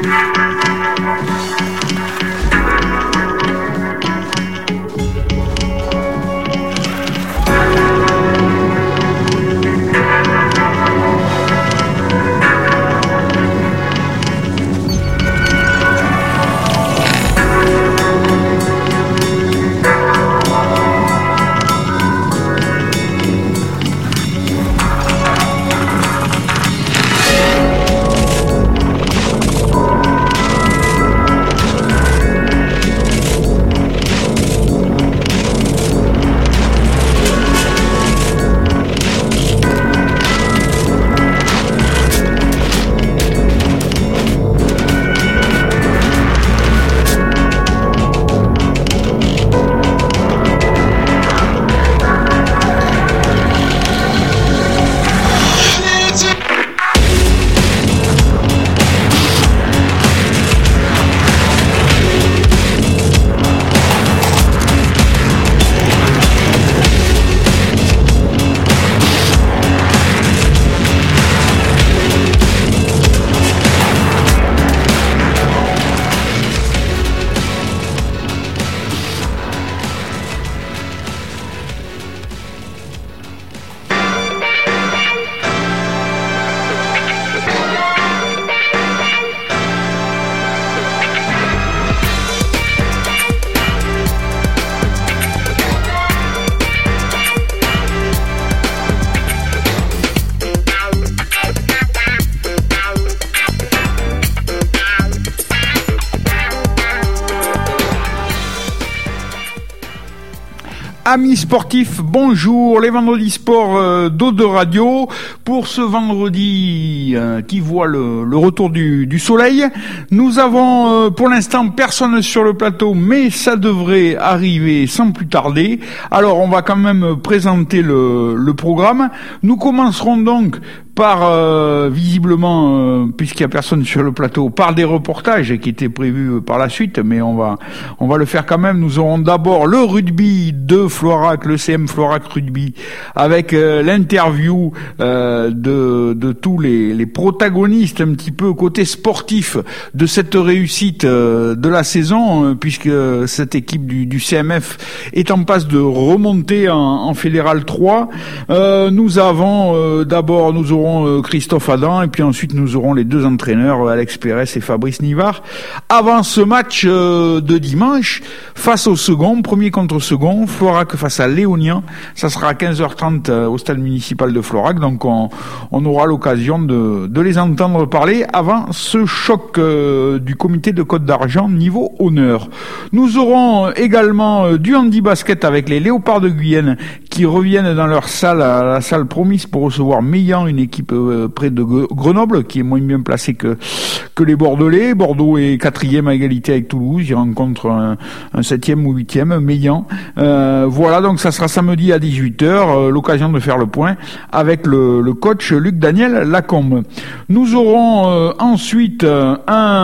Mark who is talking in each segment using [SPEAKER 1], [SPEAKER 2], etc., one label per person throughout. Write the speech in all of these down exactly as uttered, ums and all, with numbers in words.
[SPEAKER 1] Amis sportifs, bonjour, les vendredis sport euh, d'O deux Radio pour ce vendredi euh, qui voit le, le retour du, du soleil. Nous avons euh, pour l'instant personne sur le plateau, mais ça devrait arriver sans plus tarder. Alors on va quand même présenter le, le programme. Nous commencerons donc par euh, visiblement, euh, puisqu'il y a personne sur le plateau, par des reportages qui étaient prévus par la suite, mais on va on va le faire quand même. Nous aurons d'abord le rugby de Florac, le C M Florac Rugby, avec euh, l'interview euh, de de tous les les protagonistes un petit peu côté sportif de cette réussite euh, de la saison, euh, puisque cette équipe du du C M F est en passe de remonter en, en Fédéral trois. Euh, nous avons euh, d'abord nous aurons Christophe Adam et puis ensuite nous aurons les deux entraîneurs Alex Pérez et Fabrice Nivard avant ce match de dimanche face au second, premier contre second, Florac face à Léonien. Ça sera à quinze heures trente au stade municipal de Florac, donc on, on aura l'occasion de, de les entendre parler avant ce choc euh, du comité de Côte d'Argent niveau honneur. Nous aurons également du handi basket avec les Léopards de Guyenne qui reviennent dans leur salle, à la salle promise pour recevoir Meillan, une équipe près de Grenoble qui est moins bien placée que que les Bordelais. Bordeaux est quatrième à égalité avec Toulouse. Il rencontre un, un septième ou huitième, Meillan. Euh, voilà, donc ça sera samedi à dix-huit heures, euh, l'occasion de faire le point avec le, le coach Luc Daniel Lacombe. Nous aurons euh, ensuite euh,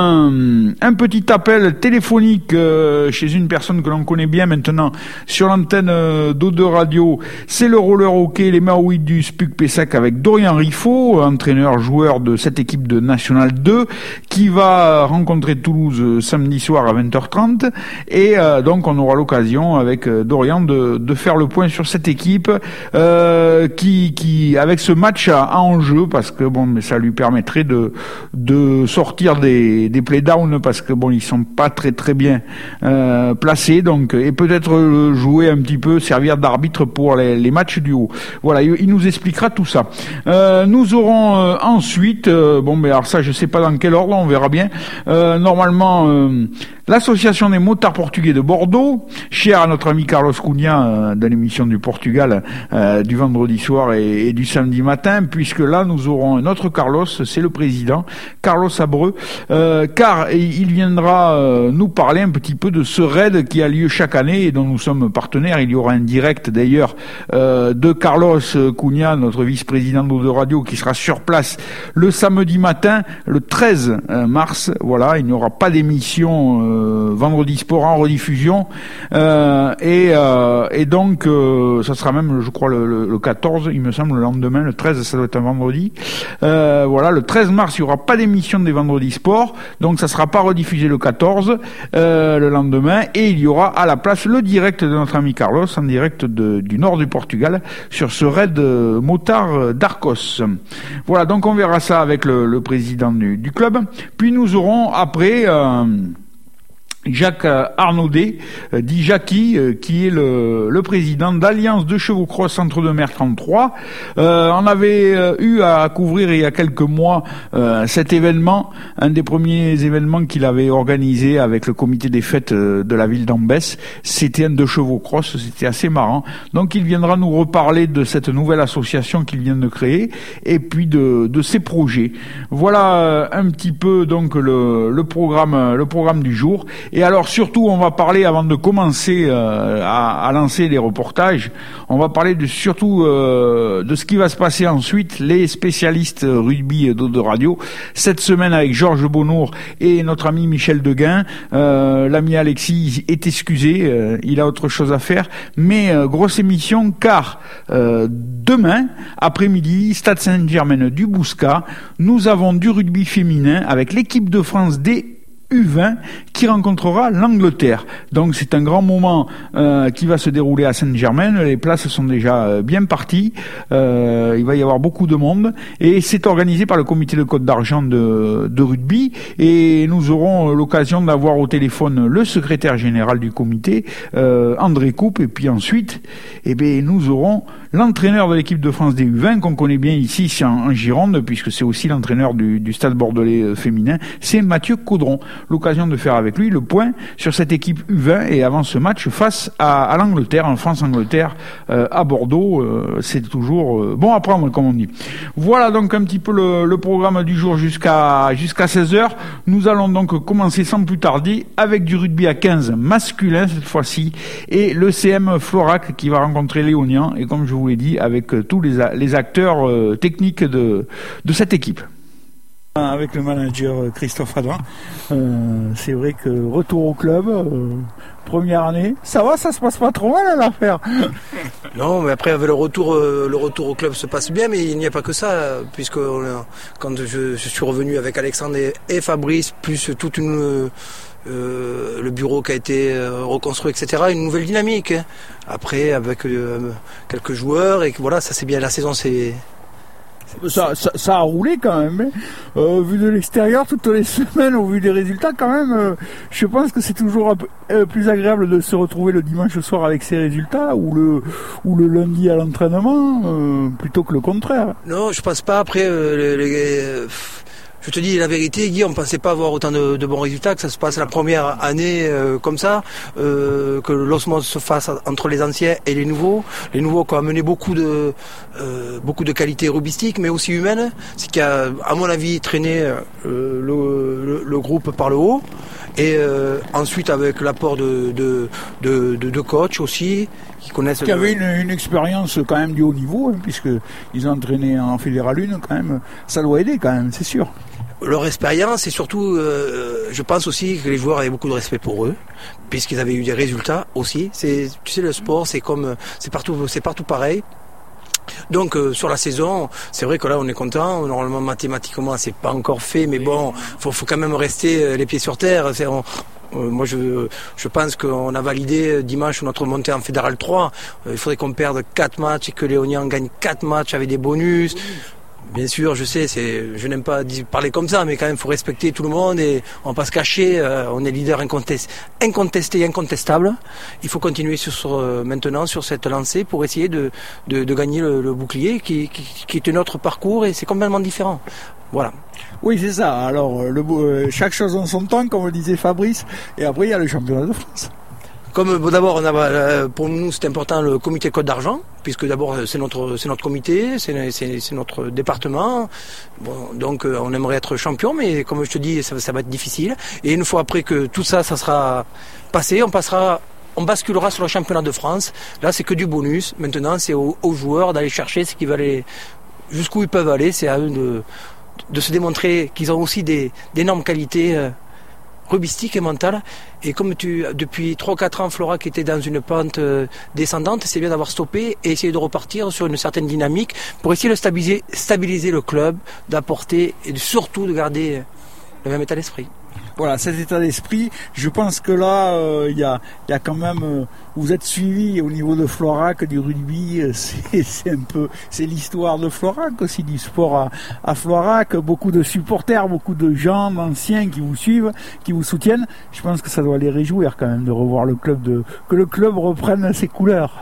[SPEAKER 1] un, un petit appel téléphonique euh, chez une personne que l'on connaît bien maintenant sur l'antenne euh, d'O deux Radio. C'est le roller hockey, les Maouis du S P U C Pessac avec Dorian Riffaut, entraîneur joueur de cette équipe de National deux, qui va rencontrer Toulouse samedi soir à vingt heures trente, et euh, donc on aura l'occasion avec Dorian de, de faire le point sur cette équipe euh, qui, qui avec ce match à, à enjeu, parce que bon, mais ça lui permettrait de de sortir des des playdowns, parce que bon, ils sont pas très très bien euh, placés, donc, et peut-être jouer un petit peu, servir d'arbitre pour les, les matchs du haut. Voilà, il, il nous expliquera tout ça. Euh, nous aurons euh, ensuite, euh, bon, mais alors ça, je sais pas dans quel ordre, on verra bien. Euh, normalement, euh, l'association des motards portugais de Bordeaux, chère à notre ami Carlos Cunha, euh, dans l'émission du Portugal euh, du vendredi soir et, et du samedi matin, puisque là, nous aurons un autre Carlos, c'est le président, Carlos Abreu, euh, car il viendra euh, nous parler un petit peu de ce raid qui a lieu chaque année et dont nous sommes partenaires. Il y aura un direct d'ailleurs euh, de Carlos Cunha, notre vice-président d'Eau de Radio, qui sera sur place le samedi matin, le treize mars. Voilà, il n'y aura pas d'émission euh, Vendredi Sport en rediffusion. Euh, et, euh, et donc, euh, ça sera même, je crois, le, le, le quatorze, il me semble, le lendemain. Le treize, ça doit être un vendredi. Euh, voilà, le treize mars, il n'y aura pas d'émission des Vendredis Sport. Donc, ça ne sera pas rediffusé le quatorze, euh, le lendemain. Et il y aura à la place le direct de notre ami Carlos, en direct de, du nord du Portugal, sur ce raid euh, motard d'Arcos. Voilà, donc on verra ça avec le, le président du, du club. Puis nous aurons après... Euh, Jacques Arnaudet, euh, dit Jackie, euh, qui est le, le président d'Alliance de Chevaux Cross Centre de Mer trente-trois. Euh, on avait euh, eu à couvrir il y a quelques mois euh, cet événement, un des premiers événements qu'il avait organisé avec le comité des fêtes euh, de la ville d'Ambès. C'était un de Chevaux Cross, c'était assez marrant. Donc il viendra nous reparler de cette nouvelle association qu'il vient de créer et puis de, de ses projets. Voilà euh, un petit peu donc le, le programme, le programme du jour. Et alors surtout, on va parler, avant de commencer euh, à, à lancer les reportages, on va parler de, surtout euh, de ce qui va se passer ensuite, les spécialistes rugby d'Eau de Radio, cette semaine avec Georges Bonnour et notre ami Michel Deguin. Euh, l'ami Alexis est excusé, euh, il a autre chose à faire, mais euh, grosse émission car euh, demain, après-midi, Stade Saint-Germain du Bouscat, nous avons du rugby féminin avec l'équipe de France des U vingt qui rencontrera l'Angleterre. Donc c'est un grand moment euh, qui va se dérouler à Saint-Germain. Les places sont déjà euh, bien parties. Euh, il va y avoir beaucoup de monde et c'est organisé par le comité de Côte d'Argent de, de rugby et nous aurons l'occasion d'avoir au téléphone le secrétaire général du comité, euh, André Coupe, et puis ensuite, eh bien, nous aurons l'entraîneur de l'équipe de France des U vingt qu'on connaît bien ici en, en Gironde puisque c'est aussi l'entraîneur du, du Stade Bordelais féminin, c'est Mathieu Caudron. L'occasion de faire avec lui le point sur cette équipe U vingt et avant ce match face à, à l'Angleterre, en France-Angleterre euh, à Bordeaux, euh, c'est toujours euh, bon à prendre comme on dit. Voilà donc un petit peu le, le programme du jour jusqu'à jusqu'à seize heures. Nous allons donc commencer sans plus tarder avec du rugby à quinze masculin cette fois-ci et le C M Florac qui va rencontrer Léonien et comme je vous l'ai dit avec euh, tous les, les acteurs euh, techniques de, de cette équipe.
[SPEAKER 2] Avec le manager Christophe Adrin, euh, c'est vrai que retour au club, euh, première année, ça va, ça se passe pas trop mal l'affaire.
[SPEAKER 3] Non, mais après avec le retour, euh, le retour au club se passe bien, mais il n'y a pas que ça, puisque on a, quand je, je suis revenu avec Alexandre et, et Fabrice, plus toute une euh, le bureau qui a été euh, reconstruit, et cetera, une nouvelle dynamique. Hein. Après avec euh, quelques joueurs et que voilà, ça c'est bien, la saison c'est
[SPEAKER 2] Ça, ça, ça a roulé quand même, hein. euh, vu de l'extérieur, toutes les semaines, au vu des résultats quand même, euh, je pense que c'est toujours un peu, euh, plus agréable de se retrouver le dimanche soir avec ces résultats ou le, ou le lundi à l'entraînement, euh, plutôt que le contraire.
[SPEAKER 3] Non, je pense pas. Après, euh, les, les, euh, je te dis la vérité, Guy, on ne pensait pas avoir autant de, de bons résultats, que ça se passe la première année euh, comme ça, euh, que l'osmose se fasse entre les anciens et les nouveaux. Les nouveaux qui ont amené beaucoup de euh, beaucoup de qualités rubistiques, mais aussi humaines. C'est qui a, à mon avis, traîné euh, le, le, le groupe par le haut. Et euh, ensuite avec l'apport de, de, de, de, de coachs aussi, qui connaissent...
[SPEAKER 2] Qui avaient une, une expérience quand même du haut niveau, hein, puisqu'ils ont entraîné en Fédéral un, quand même, ça doit aider quand même, c'est sûr.
[SPEAKER 3] Leur expérience et surtout, euh, je pense aussi que les joueurs avaient beaucoup de respect pour eux, puisqu'ils avaient eu des résultats aussi. C'est, tu sais, le sport, c'est comme, c'est partout, c'est partout pareil. Donc euh, sur la saison, c'est vrai que là on est content. Normalement mathématiquement c'est pas encore fait, mais bon, faut, faut quand même rester euh, les pieds sur terre. C'est, on, euh, moi je, je pense qu'on a validé dimanche notre montée en Fédéral trois. Euh, il faudrait qu'on perde quatre matchs et que Léonien gagne quatre matchs avec des bonus. Bien sûr, je sais, c'est, je n'aime pas parler comme ça, mais quand même, il faut respecter tout le monde et on ne va pas se cacher. Euh, on est leader incontesté, incontesté et incontestable. Il faut continuer sur, sur euh, maintenant sur cette lancée pour essayer de, de, de gagner le, le bouclier qui, qui, qui est notre parcours et c'est complètement différent. Voilà.
[SPEAKER 2] Oui, c'est ça. Alors, le, euh, chaque chose en son temps, comme le disait Fabrice, et après, il y a le championnat de France.
[SPEAKER 3] Comme bon, d'abord, on a, pour nous, c'est important le comité Côte d'Argent, puisque d'abord c'est notre c'est notre comité, c'est, c'est, c'est notre département. Bon, donc on aimerait être champion, mais comme je te dis, ça, ça va être difficile. Et une fois après que tout ça, ça sera passé, on passera on basculera sur le championnat de France. Là, c'est que du bonus. Maintenant, c'est aux, aux joueurs d'aller chercher ce qui va aller, jusqu'où ils peuvent aller. C'est à eux de, de se démontrer qu'ils ont aussi des, d'énormes qualités euh, rugbystiques et mentales. Et comme tu, depuis trois ou quatre ans, Florac était dans une pente euh, descendante, c'est bien d'avoir stoppé et essayer de repartir sur une certaine dynamique pour essayer de stabiliser, stabiliser le club, d'apporter et de, surtout de garder le même état d'esprit.
[SPEAKER 2] Voilà, cet état d'esprit, je pense que là, il euh, y, a, y a quand même, euh, vous êtes suivi au niveau de Florac, du rugby, euh, c'est, c'est un peu, c'est l'histoire de Florac aussi, du sport à, à Florac, beaucoup de supporters, beaucoup de gens anciens qui vous suivent, qui vous soutiennent. Je pense que ça doit les réjouir quand même de revoir le club, de, que le club reprenne ses couleurs.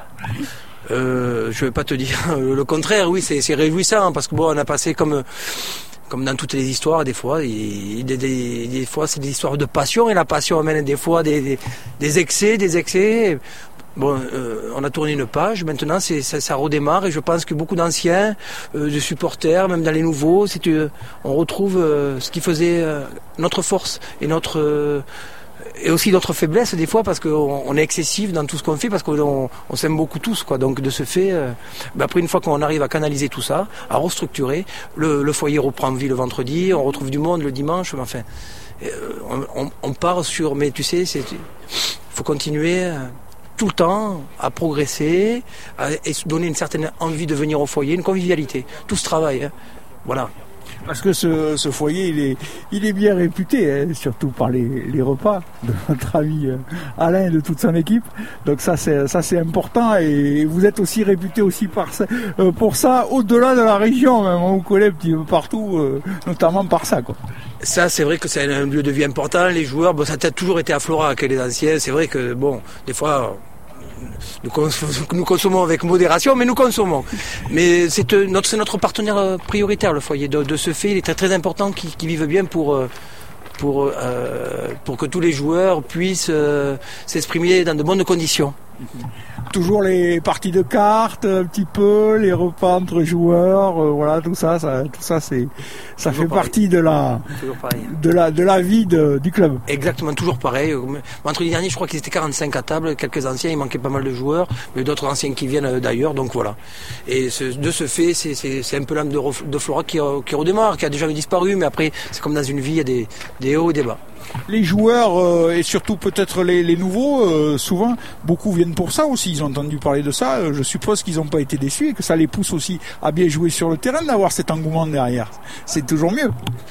[SPEAKER 3] Euh, je vais pas te dire le contraire, oui, c'est, c'est réjouissant, parce que bon, on a passé comme... Comme dans toutes les histoires, des fois, et des, des, des fois c'est des histoires de passion, et la passion amène des fois des, des, des excès, des excès. Bon, euh, on a tourné une page, maintenant c'est, ça, ça redémarre, et je pense que beaucoup d'anciens, euh, de supporters, même dans les nouveaux, c'est, euh, on retrouve euh, ce qui faisait euh, notre force et notre... Euh, et aussi notre faiblesse des fois, parce qu'on on est excessif dans tout ce qu'on fait, parce qu'on on s'aime beaucoup tous, quoi. Donc de ce fait, euh, ben après une fois qu'on arrive à canaliser tout ça, à restructurer, le, le foyer reprend vie le vendredi, on retrouve du monde le dimanche, mais enfin, euh, on, on, on part sur, mais tu sais, c'est, faut continuer euh, tout le temps à progresser, à, et donner une certaine envie de venir au foyer, une convivialité, tout ce travail, hein. Voilà.
[SPEAKER 2] Parce que ce, ce foyer, il est, il est bien réputé, hein, surtout par les, les repas de notre ami euh, Alain et de toute son équipe. Donc ça, c'est, ça, c'est important. Et vous êtes aussi réputé aussi par ça, euh, pour ça, au-delà de la région, même. On vous connaît un petit peu partout, euh, notamment par ça, quoi.
[SPEAKER 3] Ça, c'est vrai que c'est un lieu de vie important. Les joueurs, bon, ça a toujours été à Florac, les anciens. C'est vrai que, bon, des fois... Nous, cons- nous consommons avec modération, mais nous consommons. Mais c'est euh, notre, c'est notre partenaire euh, prioritaire, le foyer. De, de ce fait, il est très, très important qu'ils, qu'ils vivent bien pour, euh, pour, euh, pour que tous les joueurs puissent euh, s'exprimer dans de bonnes conditions.
[SPEAKER 2] Toujours les parties de cartes, un petit peu, les repas entre joueurs, euh, voilà, tout ça, ça, tout ça, c'est, ça
[SPEAKER 3] toujours
[SPEAKER 2] fait
[SPEAKER 3] pareil.
[SPEAKER 2] partie de la,
[SPEAKER 3] Toujours pareil.
[SPEAKER 2] de la, de la vie de, du club.
[SPEAKER 3] Exactement, toujours pareil. Vendredi dernier, je crois qu'ils étaient quarante-cinq à table, quelques anciens, il manquait pas mal de joueurs, mais d'autres anciens qui viennent d'ailleurs, donc voilà. Et ce, de ce fait, c'est, c'est, c'est un peu l'âme de, de Florac qui, qui redémarre, qui a déjà disparu, mais après, c'est comme dans une vie, il y a des, des hauts et des bas.
[SPEAKER 1] Les joueurs euh, et surtout peut-être les, les nouveaux, euh, souvent, beaucoup viennent pour ça aussi. Ils ont entendu parler de ça. Euh, je suppose qu'ils n'ont pas été déçus et que ça les pousse aussi à bien jouer sur le terrain, d'avoir cet engouement derrière. C'est toujours mieux.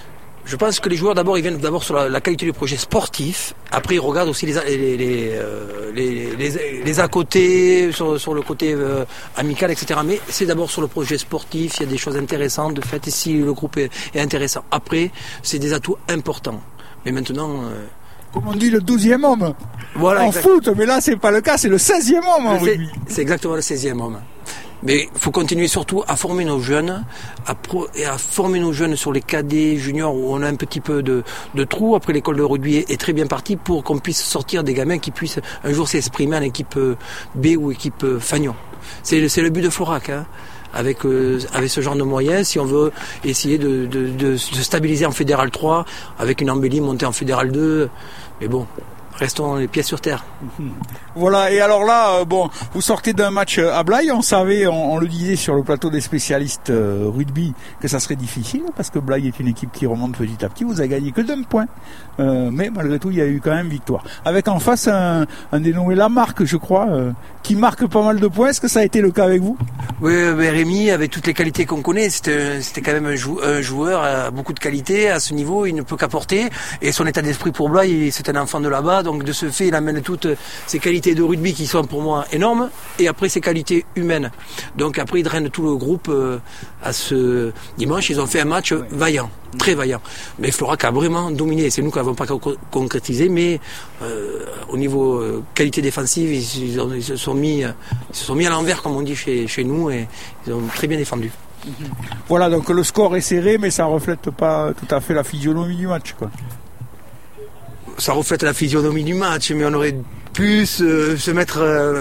[SPEAKER 3] Je pense que les joueurs, d'abord, ils viennent d'abord sur la, la qualité du projet sportif. Après, ils regardent aussi les les les euh, les, les, les à côté, sur, sur le côté euh, amical, et cetera. Mais c'est d'abord sur le projet sportif. Il y a des choses intéressantes de fait. Et si le groupe est, est intéressant, après, c'est des atouts importants. Mais maintenant... Euh...
[SPEAKER 2] Comme on dit, le douzième homme.
[SPEAKER 3] Voilà,
[SPEAKER 2] en
[SPEAKER 3] exact.
[SPEAKER 2] foot, mais là, c'est pas le cas, c'est le seizième homme en rugby.
[SPEAKER 3] C'est exactement le seizième homme. Mais il faut continuer surtout à former nos jeunes, à pro, et à former nos jeunes sur les cadets, juniors, où on a un petit peu de, de trou. Après, l'école de rugby est, est très bien partie pour qu'on puisse sortir des gamins qui puissent un jour s'exprimer en équipe B ou équipe Fagnon. C'est, c'est le but de Florac, hein. Avec, euh, avec ce genre de moyens, si on veut essayer de, de, de, de se stabiliser en Fédéral trois, avec une embellie montée en Fédéral deux, mais bon, restons les pieds sur terre.
[SPEAKER 1] Voilà, et alors là, euh, bon, vous sortez d'un match à Blaye, on savait, on, on le disait sur le plateau des spécialistes euh, rugby, que ça serait difficile, parce que Blaye est une équipe qui remonte petit à petit, vous avez gagné que d'un point, euh, mais malgré tout, il y a eu quand même victoire. Avec en face un, un dénommé Lamarque, je crois, euh, qui marque pas mal de points, est-ce que ça a été le cas avec vous ?
[SPEAKER 3] Oui, mais Rémi, avec toutes les qualités qu'on connaît, c'était, c'était quand même un, jou- un joueur à beaucoup de qualités, à ce niveau, il ne peut qu'apporter, et son état d'esprit pour Blaye, c'est un enfant de là-bas, donc de ce fait, il amène toutes ses qualités de rugby qui sont pour moi énormes, et après ses qualités humaines. Donc après, il draine tout le groupe euh, à ce dimanche. Ils ont fait un match vaillant, très vaillant. Mais Florac a vraiment dominé. C'est nous qui n'avons pas co- concrétisé, mais euh, au niveau euh, qualité défensive, ils, ils, ont, ils se sont mis, ils se sont mis à l'envers, comme on dit chez, chez nous, et ils ont très bien défendu.
[SPEAKER 1] Voilà, donc le score est serré, mais ça reflète pas tout à fait la physionomie du match, quoi.
[SPEAKER 3] Ça reflète la physionomie du match, mais on aurait plus, euh, se mettre euh,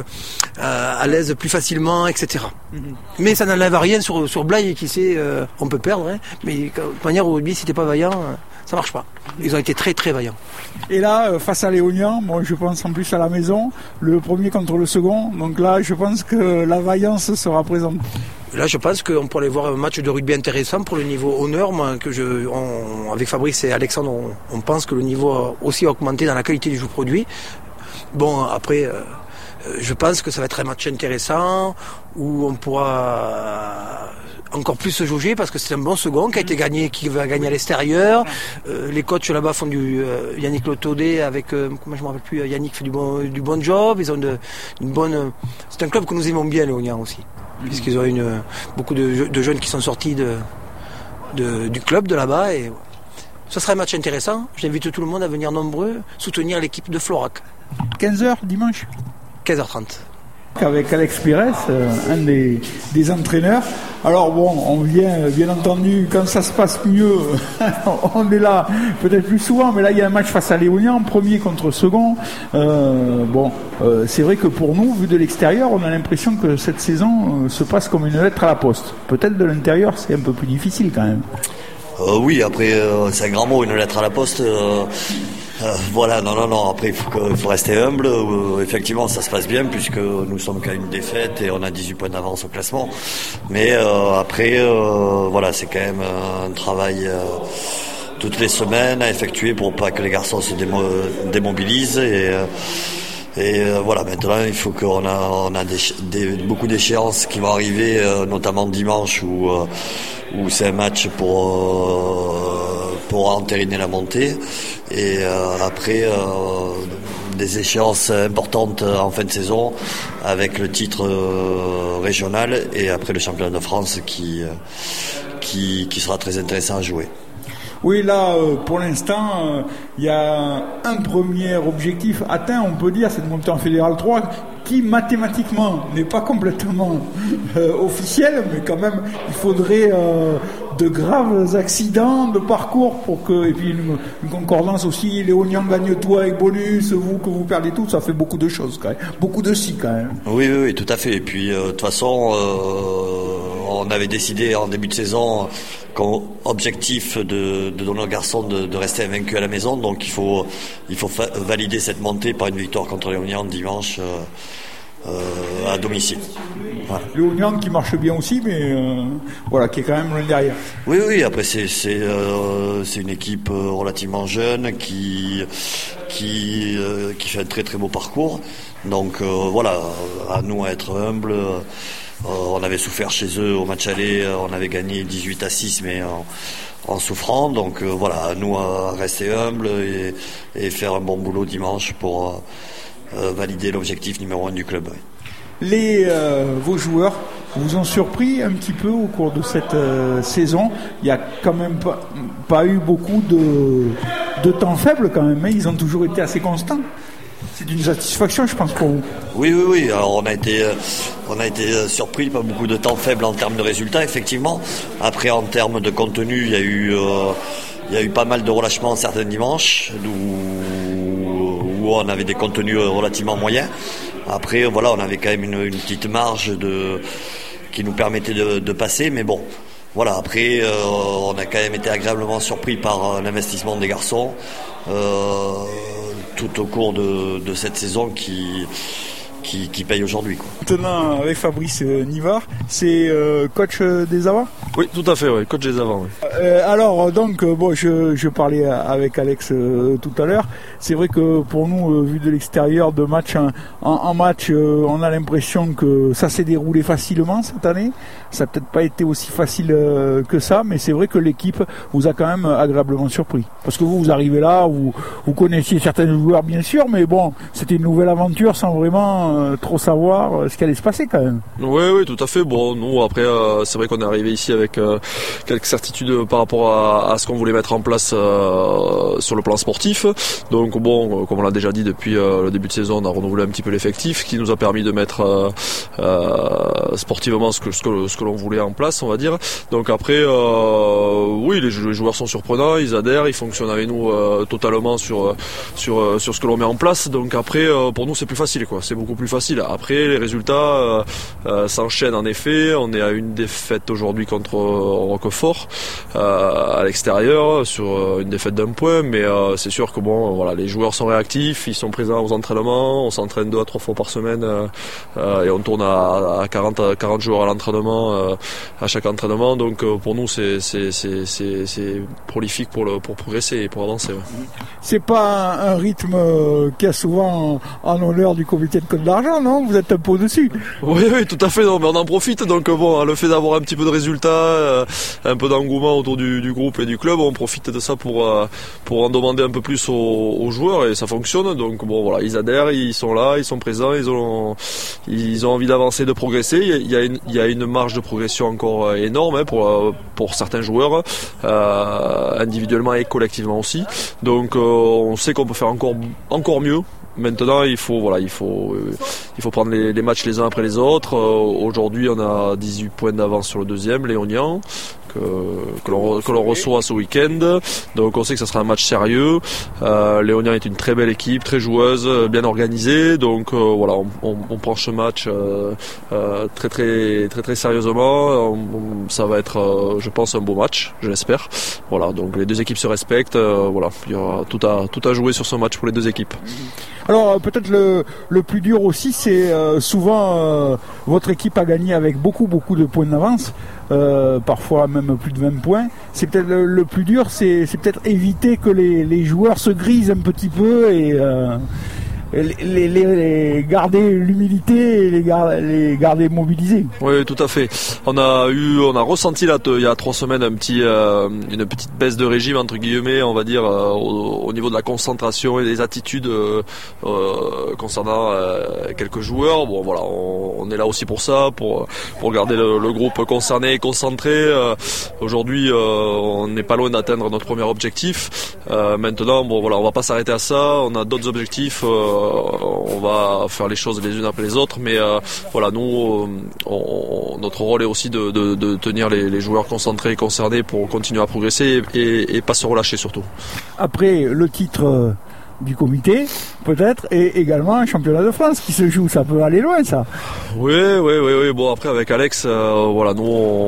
[SPEAKER 3] à l'aise plus facilement, et cetera. Mm-hmm. Mais ça n'enlève rien sur, sur Blaye, qui sait, euh, on peut perdre, hein, mais de toute manière, au rugby, si t'es pas vaillant, euh, ça marche pas. Ils ont été très très vaillants.
[SPEAKER 2] Et là, face à Léognan, moi je pense en plus à la maison, le premier contre le second, donc là je pense que la vaillance sera présente.
[SPEAKER 3] Là, je pense qu'on pourrait voir un match de rugby intéressant pour le niveau honneur. Moi, que je, on, avec Fabrice et Alexandre, on, on pense que le niveau a aussi augmenté dans la qualité du jeu produit. Bon, après, euh, je pense que ça va être un match intéressant où on pourra encore plus se jauger parce que c'est un bon second qui a été gagné, qui va gagner à l'extérieur. Euh, les coachs là-bas font du euh, Yannick Lotodé avec, euh, comment je me rappelle plus, Yannick fait du bon, du bon job. Ils ont de, une bonne. C'est un club que nous aimons bien, Léognan aussi. Puisqu'ils ont une, beaucoup de, de jeunes qui sont sortis de, de, du club de là-bas. Et ce sera un match intéressant. J'invite tout le monde à venir nombreux soutenir l'équipe de Florac.
[SPEAKER 2] quinze heures dimanche
[SPEAKER 3] quinze heures trente.
[SPEAKER 2] Avec Alex Pires, euh, un des, des entraîneurs. Alors bon, on vient bien entendu, quand ça se passe mieux, on est là peut-être plus souvent, mais là il y a un match face à Léognan, premier contre second. Euh, bon, euh, c'est vrai que pour nous, vu de l'extérieur, on a l'impression que cette saison euh, se passe comme une lettre à la poste. Peut-être de l'intérieur, c'est un peu plus difficile quand même.
[SPEAKER 4] Euh, oui, après, euh, c'est un grand mot, une lettre à la poste. Euh, euh, voilà, non, non, non. Après, il faut, que, il faut rester humble. Euh, effectivement, ça se passe bien puisque nous sommes qu'à une défaite et on a dix-huit points d'avance au classement. Mais euh, après, euh, voilà, c'est quand même un travail euh, toutes les semaines à effectuer pour pas que les garçons se démo- démobilisent et. Euh, Et euh, voilà, maintenant il faut qu'on a, on a des, des, beaucoup d'échéances qui vont arriver, euh, notamment dimanche où, euh, où c'est un match pour, euh, pour entériner la montée. Et euh, après, euh, des échéances importantes en fin de saison avec le titre euh, régional et après le championnat de France qui, euh, qui, qui sera très intéressant à jouer.
[SPEAKER 2] Oui, là, euh, pour l'instant, il euh, y a un premier objectif atteint, on peut dire, c'est de monter en Fédéral trois, qui mathématiquement n'est pas complètement euh, officiel, mais quand même, il faudrait euh, de graves accidents de parcours pour que, et puis une, une concordance aussi, Léognan gagne tout avec bonus, vous que vous perdez tout, ça fait beaucoup de choses quand même, beaucoup de si quand même.
[SPEAKER 4] Oui, oui, oui, tout à fait. Et puis, euh, de toute façon, euh, on avait décidé en début de saison comme objectif de, de nos garçons de, de rester invaincus à la maison, donc il faut, il faut fa- valider cette montée par une victoire contre Léognan dimanche euh, euh, à domicile. Voilà.
[SPEAKER 2] Léognan qui marche bien aussi, mais euh, voilà, qui est quand même loin derrière.
[SPEAKER 4] Oui, oui. Après, c'est c'est euh, c'est une équipe relativement jeune qui qui euh, qui fait un très très beau parcours. Donc euh, voilà, à nous à être humbles. Euh, on avait souffert chez eux au match aller, on avait gagné dix-huit à six, mais en, en souffrant. Donc euh, voilà, à nous à rester humbles et, et faire un bon boulot dimanche pour euh, valider l'objectif numéro un du club.
[SPEAKER 2] Les, euh, vos joueurs vous ont surpris un petit peu au cours de cette euh, saison. Il n'y a quand même pas, pas eu beaucoup de, de temps faible quand même, mais ils ont toujours été assez constants. C'est une satisfaction, je pense, pour vous.
[SPEAKER 4] Oui, oui, oui. Alors, on a été, on a été surpris par beaucoup de temps faible en termes de résultats, effectivement. Après, en termes de contenu, il y a eu, euh, il y a eu pas mal de relâchements certains dimanches où, où on avait des contenus relativement moyens. Après, voilà, on avait quand même une, une petite marge de, qui nous permettait de, de passer, mais bon. Voilà, après, euh, on a quand même été agréablement surpris par l'investissement des garçons. Euh, tout au cours de, de cette saison qui, qui, qui paye aujourd'hui, quoi.
[SPEAKER 2] Maintenant, avec Fabrice Nivard, c'est euh, coach des Avants ?
[SPEAKER 5] Oui, tout à fait, ouais, coach des Avants. Oui.
[SPEAKER 2] Euh, alors, donc, bon, je, je parlais avec Alex euh, tout à l'heure. C'est vrai que pour nous, euh, vu de l'extérieur, de match en, en, en match, euh, on a l'impression que ça s'est déroulé facilement cette année. Ça n'a peut-être pas été aussi facile euh, que ça, mais c'est vrai que l'équipe vous a quand même agréablement surpris. Parce que vous, vous arrivez là, vous, vous connaissiez certains joueurs, bien sûr, mais bon, c'était une nouvelle aventure sans vraiment euh, trop savoir euh, ce qui allait se passer quand même.
[SPEAKER 5] Oui, oui, tout à fait. Bon, nous, après, euh, c'est vrai qu'on est arrivé ici avec avec euh, quelques certitudes par rapport à, à ce qu'on voulait mettre en place euh, sur le plan sportif. Donc bon, comme on l'a déjà dit depuis euh, le début de saison, on a renouvelé un petit peu l'effectif, qui nous a permis de mettre euh, euh, sportivement ce que, ce que ce que l'on voulait en place, on va dire. Donc après, euh, oui, les, les joueurs sont surprenants, ils adhèrent, ils fonctionnent avec nous euh, totalement sur sur sur ce que l'on met en place. Donc après, euh, pour nous, c'est plus facile, quoi. C'est beaucoup plus facile. Après, les résultats euh, euh, s'enchaînent en effet. On est à une défaite aujourd'hui contre euh, Roquefort euh, à l'extérieur sur euh, une défaite d'un point, mais euh, c'est sûr que bon, voilà, les joueurs sont réactifs, ils sont présents aux entraînements. On s'entraîne deux à trois fois par semaine euh, euh, et on tourne à, à quarante joueurs à l'entraînement, euh, à chaque entraînement. Donc euh, pour nous, c'est c'est c'est c'est, c'est prolifique pour le pour progresser et pour avancer. Ouais.
[SPEAKER 2] C'est pas un rythme euh, qui a souvent en, en honneur du comité de Côte d'Argent, non? Vous êtes un peu au-dessus.
[SPEAKER 5] Oui, oui, tout à fait. Non, mais on en profite. Donc bon, le fait d'avoir un petit peu de résultats, euh, un peu d'engouement autour du, du groupe et du club, on profite de ça pour euh, pour en demander un peu plus aux, aux joueurs et ça fonctionne. Donc bon, voilà, ils adhèrent, ils sont là, ils sont présents, ils ont ils ont envie d'avancer, de progresser. Il y a une il y a une marge de progression encore énorme hein, pour pour certains joueurs, euh, individuellement et collectivement aussi. Donc euh, on sait qu'on peut faire encore encore mieux. Maintenant, il faut voilà, il faut euh, il faut prendre les, les matchs les uns après les autres. Euh, aujourd'hui, on a dix-huit points d'avance sur le deuxième, Léonien, que que l'on que l'on reçoit ce week-end. Donc, on sait que ça sera un match sérieux. Euh, Léonien est une très belle équipe, très joueuse, bien organisée. Donc euh, voilà, on, on, on prend ce match euh, euh, très très très très sérieusement. On, on, ça va être, euh, je pense, un beau match, je l'espère. Voilà, donc les deux équipes se respectent. Euh, voilà, il y aura tout à tout à jouer sur ce match pour les deux équipes.
[SPEAKER 2] Alors peut-être le, le plus dur aussi, c'est euh, souvent euh, votre équipe a gagné avec beaucoup beaucoup de points d'avance, euh, parfois même plus de vingt points. C'est peut-être le, le plus dur, c'est, c'est peut-être éviter que les, les joueurs se grisent un petit peu et euh, les, les, les garder l'humilité et les, gar, les garder mobilisés.
[SPEAKER 5] Oui, tout à fait. On a eu, on a ressenti là il y a trois semaines un petit, euh, une petite baisse de régime entre guillemets, on va dire euh, au, au niveau de la concentration et des attitudes euh, euh, concernant euh, quelques joueurs. Bon voilà, on, on est là aussi pour ça, pour pour garder le, le groupe concerné et concentré. Euh, aujourd'hui, euh, on n'est pas loin d'atteindre notre premier objectif. Euh, maintenant, bon voilà, on va pas s'arrêter à ça. On a d'autres objectifs. Euh, on va faire les choses les unes après les autres, mais euh, voilà, nous, on, notre rôle est aussi de, de, de tenir les, les joueurs concentrés et concernés pour continuer à progresser et, et, et pas se relâcher surtout.
[SPEAKER 2] Après le titre euh, du comité, peut-être, et également un championnat de France qui se joue, ça peut aller loin, ça.
[SPEAKER 5] Oui, oui, oui, oui. Bon, après avec Alex, euh, voilà, nous,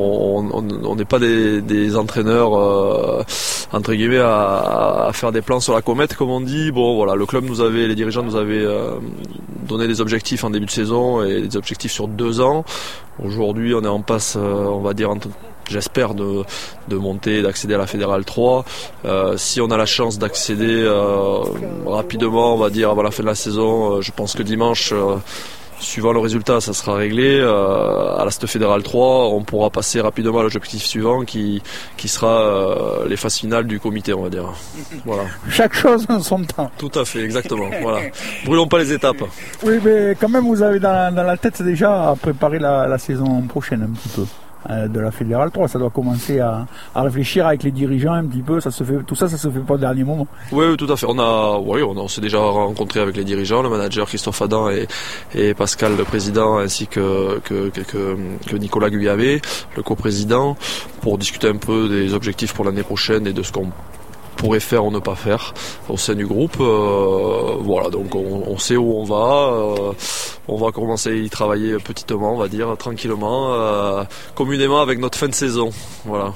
[SPEAKER 5] on n'est pas des, des entraîneurs euh, entre guillemets à, à faire des plans sur la comète, comme on dit. Bon, voilà, le club nous avait, les dirigeants nous avaient euh, donné des objectifs en début de saison et des objectifs sur deux ans. Aujourd'hui, on est en passe, euh, on va dire, entre j'espère de, de monter, d'accéder à la Fédérale trois. Euh, si on a la chance d'accéder euh, rapidement, on va dire avant la fin de la saison, euh, je pense que dimanche, euh, suivant le résultat, ça sera réglé. Euh, à la cette Fédérale trois, on pourra passer rapidement à l'objectif suivant qui, qui sera euh, les phases finales du comité, on va dire. Voilà.
[SPEAKER 2] Chaque chose en son temps.
[SPEAKER 5] Tout à fait, exactement. Voilà. Brûlons pas les étapes.
[SPEAKER 2] Oui, mais quand même, vous avez dans, dans la tête déjà à préparer la, la saison prochaine un petit peu. De la Fédérale trois, ça doit commencer à, à réfléchir avec les dirigeants un petit peu. Ça se fait, tout ça, ça se fait pas au dernier moment.
[SPEAKER 5] Oui, oui, tout à fait. On a, oui, on, a, on s'est déjà rencontré avec les dirigeants, le manager Christophe Adam et, et Pascal, le président, ainsi que que, que, que Nicolas Guyavé, le coprésident, pour discuter un peu des objectifs pour l'année prochaine et de ce qu'on pourrait faire ou ne pas faire au sein du groupe. Euh, voilà, donc on, on sait où on va. Euh, on va commencer à y travailler petitement, on va dire, tranquillement, euh, communément avec notre fin de saison. Voilà.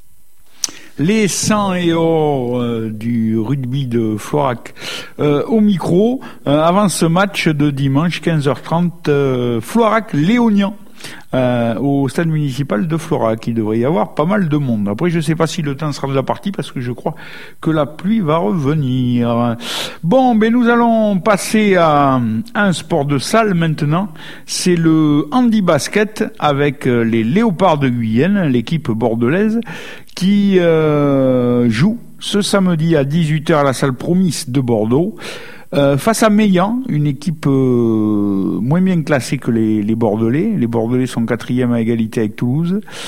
[SPEAKER 1] Les cent et or euh, du rugby de Florac euh, au micro, euh, avant ce match de dimanche quinze heures trente, euh, Florac-Léonien. Euh, au stade municipal de Florac, il devrait y avoir pas mal de monde. Après, je sais pas si le temps sera de la partie parce que je crois que la pluie va revenir. Bon, ben nous allons passer à un sport de salle maintenant. C'est le handi basket avec les Léopards de Guyenne, l'équipe bordelaise, qui euh, joue ce samedi à dix-huit heures à la salle Promise de Bordeaux. Euh, face à Meillan, une équipe euh, moins bien classée que les, les Bordelais. Les Bordelais sont quatrième à égalité avec Toulouse.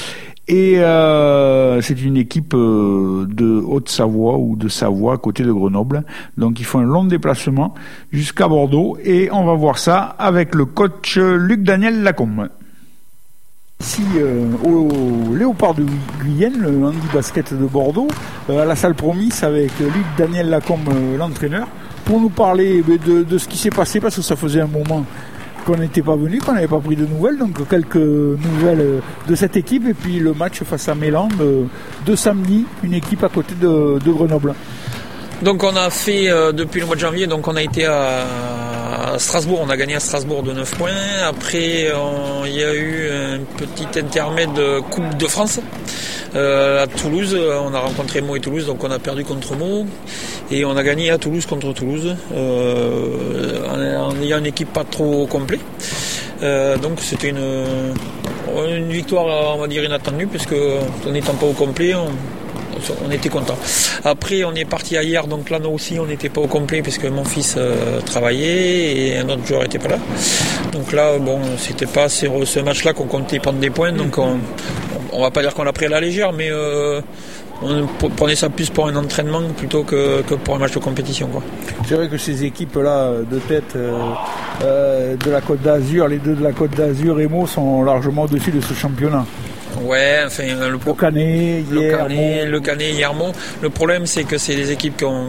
[SPEAKER 1] Et euh, c'est une équipe euh, de Haute-Savoie ou de Savoie, à côté de Grenoble. Donc ils font un long déplacement jusqu'à Bordeaux. Et on va voir ça avec le coach Luc-Daniel Lacombe.
[SPEAKER 2] Ici, euh, au Léopard de Guyenne, le handi basket de Bordeaux, euh, à la salle Promis avec Luc-Daniel Lacombe, euh, l'entraîneur, pour nous parler de, de ce qui s'est passé, parce que ça faisait un moment qu'on n'était pas venu, qu'on n'avait pas pris de nouvelles, donc quelques nouvelles de cette équipe, et puis le match face à Mélan de, de samedi, une équipe à côté de, de Grenoble.
[SPEAKER 6] Donc on a fait euh, depuis le mois de janvier, donc on a été à, à Strasbourg, on a gagné à Strasbourg de neuf points. Après il y a eu un petit intermède de Coupe de France euh, à Toulouse, on a rencontré Meaux et Toulouse, donc on a perdu contre Meaux et on a gagné à Toulouse contre Toulouse euh, en, en ayant une équipe pas trop complète. Euh, donc c'était une, une victoire, on va dire, inattendue, puisque en n'étant pas au complet, on, on était content. Après on est parti à hier, donc là nous aussi on n'était pas au complet puisque mon fils euh, travaillait et un autre joueur n'était pas là. Donc là bon, c'était pas sur ce match là qu'on comptait prendre des points, donc on, on va pas dire qu'on l'a pris à la légère, mais euh, on prenait ça plus pour un entraînement plutôt que, que pour un match de compétition, quoi.
[SPEAKER 2] C'est vrai que ces équipes là de tête euh, euh, de la Côte d'Azur, les deux de la Côte d'Azur et Meaux sont largement au-dessus de ce championnat.
[SPEAKER 6] Ouais, enfin le,
[SPEAKER 2] le Canet,
[SPEAKER 6] le Canet, le Canet, hier Meaux. Le problème c'est que c'est des équipes qui ont,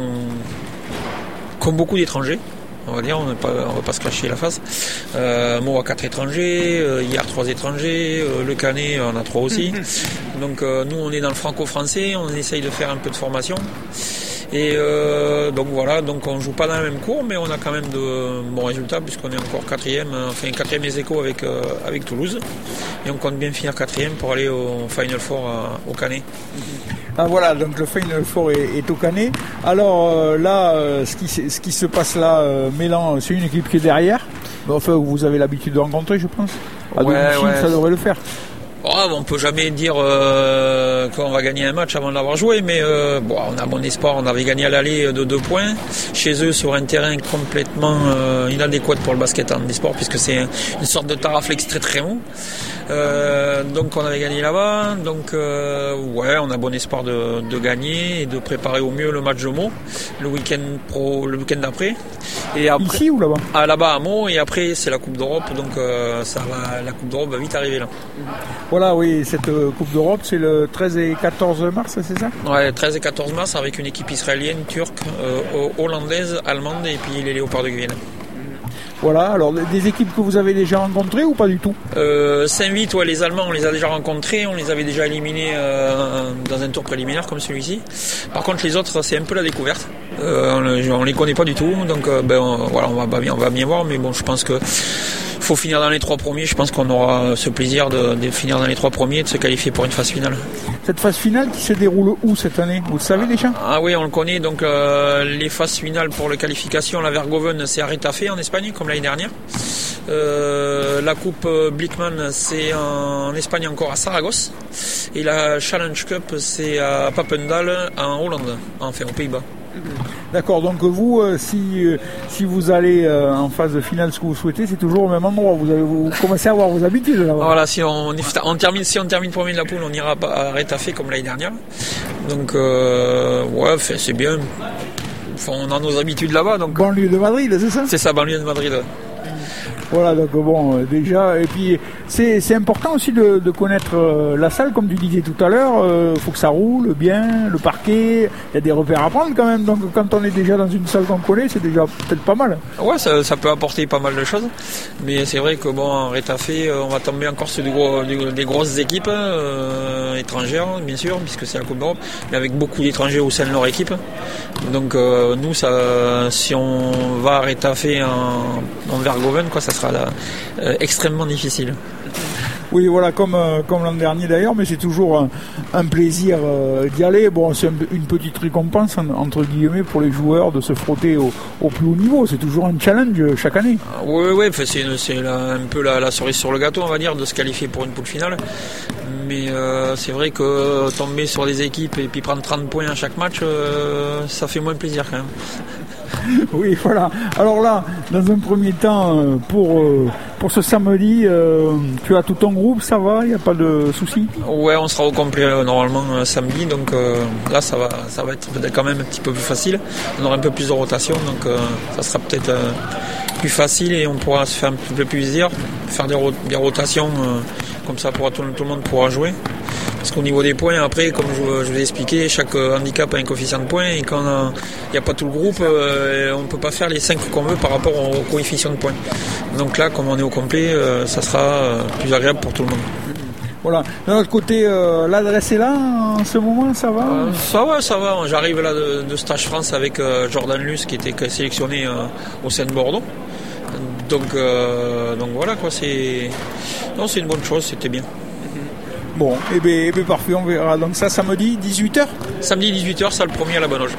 [SPEAKER 6] qui ont beaucoup d'étrangers. On va dire, on ne va pas se cacher la face. Euh, Meaux a quatre étrangers, euh, hier trois étrangers, euh, le Canet on a trois aussi. Donc euh, nous on est dans le franco-français, on essaye de faire un peu de formation. Et euh, donc voilà, donc on joue pas dans la même cour, mais on a quand même de bons résultats puisqu'on est encore quatrième, enfin quatrième ex aequo avec euh, avec Toulouse, et on compte bien finir quatrième pour aller au Final Four à, au Canet.
[SPEAKER 2] Ah voilà, donc le Final Four est, est au Canet. Alors euh, là, euh, ce qui ce qui se passe là, euh, Mélan, c'est une équipe qui est derrière. Enfin, vous avez l'habitude de rencontrer, je pense. À
[SPEAKER 6] ouais,
[SPEAKER 2] domicile,
[SPEAKER 6] ouais.
[SPEAKER 2] Ça devrait le faire.
[SPEAKER 6] Oh, on peut jamais dire euh, qu'on va gagner un match avant de l'avoir joué, mais euh, bon, on a bon espoir. On avait gagné à l'aller de deux points chez eux sur un terrain complètement euh, inadéquat pour le basket en e-sport, puisque c'est une sorte de taraflex très très long. Euh, donc on avait gagné là-bas. Donc euh, ouais, on a bon espoir de, de gagner et de préparer au mieux le match de Meaux le week-end pro, le week-end d'après.
[SPEAKER 2] Et après, ici ou là-bas?
[SPEAKER 6] Ah, là-bas à Meaux, et après c'est la Coupe d'Europe, donc euh, ça va, la Coupe d'Europe va vite arriver là.
[SPEAKER 2] Voilà, oui, cette euh, Coupe d'Europe, c'est le treize et quatorze mars, c'est ça?
[SPEAKER 6] Ouais, treize et quatorze mars, avec une équipe israélienne, turque, euh, hollandaise, allemande et puis les Léopards de Guyenne.
[SPEAKER 2] Voilà, alors des équipes que vous avez déjà rencontrées ou pas du tout?
[SPEAKER 6] euh, Saint-Vite, ouais, les Allemands, on les a déjà rencontrés, on les avait déjà éliminés euh, dans un tour préliminaire comme celui-ci. Par contre, les autres, c'est un peu la découverte. Euh, on, on les connaît pas du tout, donc euh, ben, on, voilà, on va bien, on va bien voir, mais bon, je pense que faut finir dans les trois premiers. Je pense qu'on aura ce plaisir de, de finir dans les trois premiers et de se qualifier pour une phase finale.
[SPEAKER 2] Cette phase finale qui se déroule où cette année? Vous le savez déjà?
[SPEAKER 6] Ah oui, on le connaît. Donc euh, les phases finales pour la qualification, la Vergoven, c'est à Retafe en Espagne, comme l'année dernière. Euh, la Coupe Blickman, c'est en Espagne encore à Saragosse. Et la Challenge Cup, c'est à Papendal en Hollande, enfin aux Pays-Bas.
[SPEAKER 2] D'accord, donc vous, euh, si, euh, si vous allez euh, en phase finale, ce que vous souhaitez, c'est toujours au même endroit. Vous, avez, vous commencez à avoir vos habitudes là-bas.
[SPEAKER 6] Voilà, si on, on termine, si on termine premier de la poule, on ira à Retafe comme l'année dernière. Donc, euh, ouais, c'est bien. Enfin, on a nos habitudes là-bas. Donc...
[SPEAKER 2] Banlieue de Madrid, c'est ça?
[SPEAKER 6] C'est ça, banlieue de Madrid.
[SPEAKER 2] Voilà, donc bon, euh, déjà, et puis c'est, c'est important aussi de, de connaître euh, la salle, comme tu disais tout à l'heure. Il euh, faut que ça roule bien, le parquet, il y a des repères à prendre quand même. Donc quand on est déjà dans une salle qu'on connaît, c'est déjà peut-être pas mal.
[SPEAKER 6] Ouais, ça, ça peut apporter pas mal de choses. Mais c'est vrai que bon, en Retafe, on va tomber encore sur des, gros, des, des grosses équipes euh, étrangères, bien sûr, puisque c'est la Coupe d'Europe, mais avec beaucoup d'étrangers au sein de leur équipe. Donc euh, nous, ça, si on va à Retafe en, en Vergoven, quoi, ça sera là, euh, extrêmement difficile.
[SPEAKER 2] Oui, voilà, comme, euh, comme l'an dernier d'ailleurs, mais c'est toujours un, un plaisir euh, d'y aller. Bon, c'est un, une petite récompense, en, entre guillemets, pour les joueurs de se frotter au, au plus haut niveau. C'est toujours un challenge chaque année.
[SPEAKER 6] Oui, oui, oui, c'est, c'est la, un peu la, la cerise sur le gâteau, on va dire, de se qualifier pour une poule finale. Mais euh, c'est vrai que tomber sur des équipes et puis prendre trente points à chaque match, euh, ça fait moins plaisir quand même.
[SPEAKER 2] Oui, voilà. Alors là, dans un premier temps, pour pour ce samedi, euh, tu as tout ton groupe, ça va, il n'y a pas de soucis?
[SPEAKER 6] Ouais, on sera au complet euh, normalement euh, samedi, donc euh, là ça va, ça va être quand même un petit peu plus facile. On aura un peu plus de rotation, donc euh, ça sera peut-être euh, plus facile et on pourra se faire un petit peu plus plaisir, faire des, ro- des rotations euh, comme ça, pourra, tout, tout le monde pourra jouer. Parce qu'au niveau des points, après, comme je, je vous ai expliqué, chaque handicap a un coefficient de points et quand il n'y a pas tout le groupe, euh, on ne peut pas faire les cinq qu'on veut par rapport au coefficient de points. Donc là, comme on est au complet, euh, ça sera euh, plus agréable pour tout le monde.
[SPEAKER 2] Voilà. D'un autre côté, euh, l'adresse est là en ce moment, ça va
[SPEAKER 6] euh, Ça va, ça va. J'arrive là de, de Stage France avec euh, Jordan Luce qui était sélectionné euh, au sein de Bordeaux. Donc, euh, donc voilà quoi, c'est, non, c'est une bonne chose, c'était bien.
[SPEAKER 2] Bon, et eh bien, eh bien parfait, on verra. Donc ça, samedi, dix-huit heures
[SPEAKER 6] Samedi, dix-huit heures, salle premier à la Bonne Auge.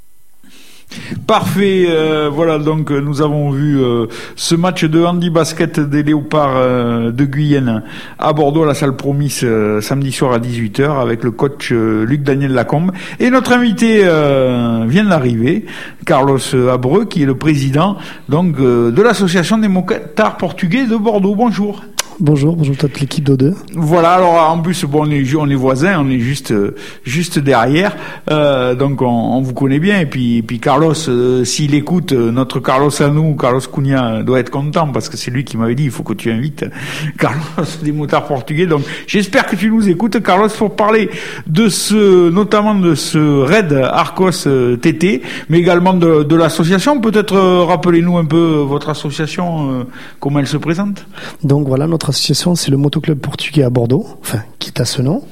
[SPEAKER 1] Parfait, euh, voilà, donc nous avons vu euh, ce match de handi basket des Léopards euh, de Guyenne à Bordeaux, à la salle Promis, euh, samedi soir à dix-huit heures avec le coach euh, Luc-Daniel Lacombe. Et notre invité euh, vient d'arriver, Carlos Abreu, qui est le président donc euh, de l'association des motards portugais de Bordeaux. Bonjour.
[SPEAKER 7] Bonjour, bonjour toute l'équipe d'O deux.
[SPEAKER 1] Voilà, alors en plus, bon, on est, on est voisins, on est juste, juste derrière, euh, donc on, on vous connaît bien. Et puis, et puis Carlos, euh, s'il écoute, euh, notre Carlos à nous, Carlos Cunha doit être content parce que c'est lui qui m'avait dit, il faut que tu invites Carlos des motards portugais. Donc, j'espère que tu nous écoutes, Carlos, pour parler de ce, notamment de ce raid Arcos T T, mais également de, de l'association. Peut-être euh, rappelez-nous un peu votre association, euh, comment elle se présente.
[SPEAKER 7] Donc voilà, notre association, c'est le Motoclub portugais à Bordeaux, enfin, qui est à ce nom,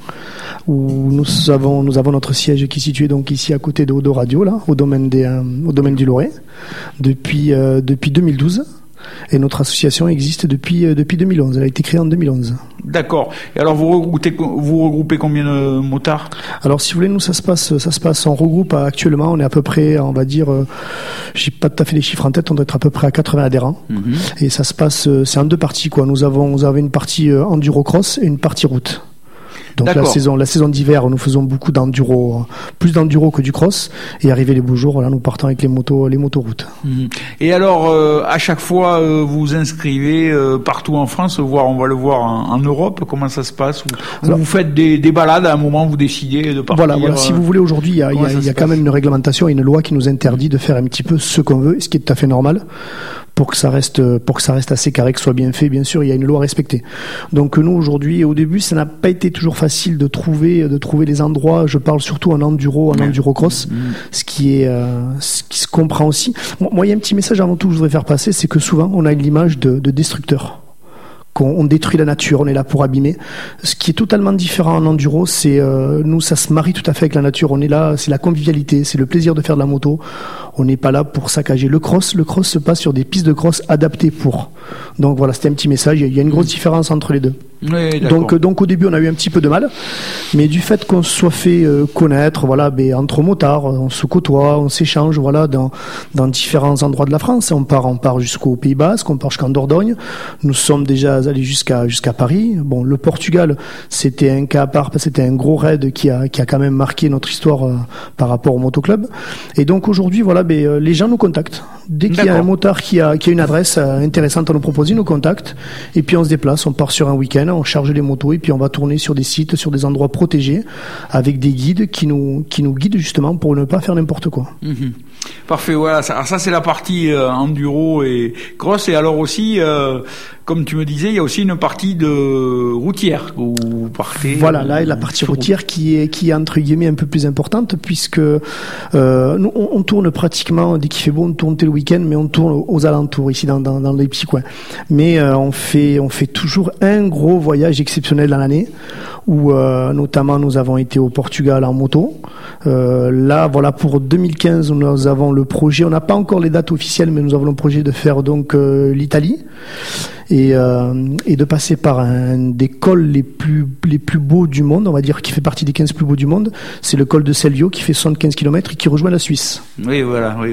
[SPEAKER 7] où nous avons, nous avons notre siège qui est situé donc ici à côté de O deux Radio, là, au domaine des, euh, au domaine du Loiret, depuis, euh, depuis deux mille douze. Et notre association existe depuis, euh, depuis deux mille onze. Elle a été créée en deux mille onze.
[SPEAKER 1] D'accord. Et alors, vous regroupez, vous regroupez combien de motards? Alors,
[SPEAKER 7] si vous voulez, nous, ça se passe, ça se passe, on regroupe actuellement, on est à peu près, on va dire, euh, j'ai pas tout à fait les chiffres en tête, on doit être à peu près à quatre-vingts adhérents. Mm-hmm. Et ça se passe, c'est en deux parties, quoi. Nous avons, nous avons une partie euh, enduro-cross et une partie route. Donc D'accord. la saison, la saison d'hiver, nous faisons beaucoup d'enduro, plus d'enduro que du cross. Et arrivé les beaux jours, là, nous partons avec les motos, les motoroutes.
[SPEAKER 1] Mmh. Et alors, euh, à chaque fois, euh, vous vous inscrivez euh, partout en France, voire on va le voir en, en Europe. Comment ça se passe? Ou, alors, vous faites des, des balades à un moment, vous décidez de partir.
[SPEAKER 7] Voilà, voilà. Euh, si vous voulez, aujourd'hui, il y a, y a, y a quand même une réglementation et une loi qui nous interdit de faire un petit peu ce qu'on veut, ce qui est tout à fait normal. Pour que ça reste, pour que ça reste assez carré, que ce soit bien fait, bien sûr, il y a une loi à respecter. Donc nous aujourd'hui, au début, ça n'a pas été toujours facile de trouver, de trouver les endroits. Je parle surtout en enduro, en enduro-cross, mmh. ce qui est, euh, ce qui se comprend aussi. Moi, il y a un petit message avant tout que je voudrais faire passer, c'est que souvent on a une image de, de destructeur. Qu'on détruit la nature, on est là pour abîmer. Ce qui est totalement différent en enduro, c'est euh, nous, ça se marie tout à fait avec la nature. On est là, c'est la convivialité, c'est le plaisir de faire de la moto. On n'est pas là pour saccager. Le cross, le cross se passe sur des pistes de cross adaptées pour. Donc voilà, c'était un petit message. Il y a une grosse différence entre les deux.
[SPEAKER 1] Oui,
[SPEAKER 7] donc, donc au début, on a eu un petit peu de mal, mais du fait qu'on se soit fait euh, connaître, voilà, ben, entre motards, on se côtoie, on s'échange, voilà, dans dans différents endroits de la France. On part, on part jusqu'au Pays Basque, on part jusqu'en Dordogne. Nous sommes déjà allés jusqu'à jusqu'à Paris. Bon, le Portugal, c'était un cas à part, parce que c'était un gros raid qui a qui a quand même marqué notre histoire euh, par rapport au motoclub. Et donc aujourd'hui, voilà, ben, euh, les gens nous contactent. Dès qu'il D'accord. y a un motard qui a qui a une adresse euh, intéressante à nous proposer, ils nous contactent. Et puis on se déplace, on part sur un week-end. On charge les motos et puis on va tourner sur des sites, sur des endroits protégés avec des guides qui nous qui nous guident justement pour ne pas faire n'importe quoi.
[SPEAKER 1] Mmh. Parfait, voilà. Ça, alors ça c'est la partie euh, enduro et cross. Et alors aussi, euh, comme tu me disais, il y a aussi une partie de routière où vous partez.
[SPEAKER 7] Voilà, là, la partie routière qui est qui est entre guillemets un peu plus importante puisque euh, nous on, on tourne pratiquement dès qu'il fait beau, on tourne tout le week-end, mais on tourne aux alentours ici dans dans, dans les petits coins. Mais euh, on fait on fait toujours un gros voyage exceptionnel dans l'année où euh, notamment nous avons été au Portugal en moto. Euh, là, voilà, pour deux mille quinze, nous avons le projet. On n'a pas encore les dates officielles, mais nous avons le projet de faire donc euh, l'Italie et, euh, et de passer par un des cols les plus les plus beaux du monde, on va dire, qui fait partie des quinze plus beaux du monde. C'est le col de Selvio qui fait soixante-quinze kilomètres et qui rejoint la Suisse.
[SPEAKER 1] Oui, voilà, oui, oui.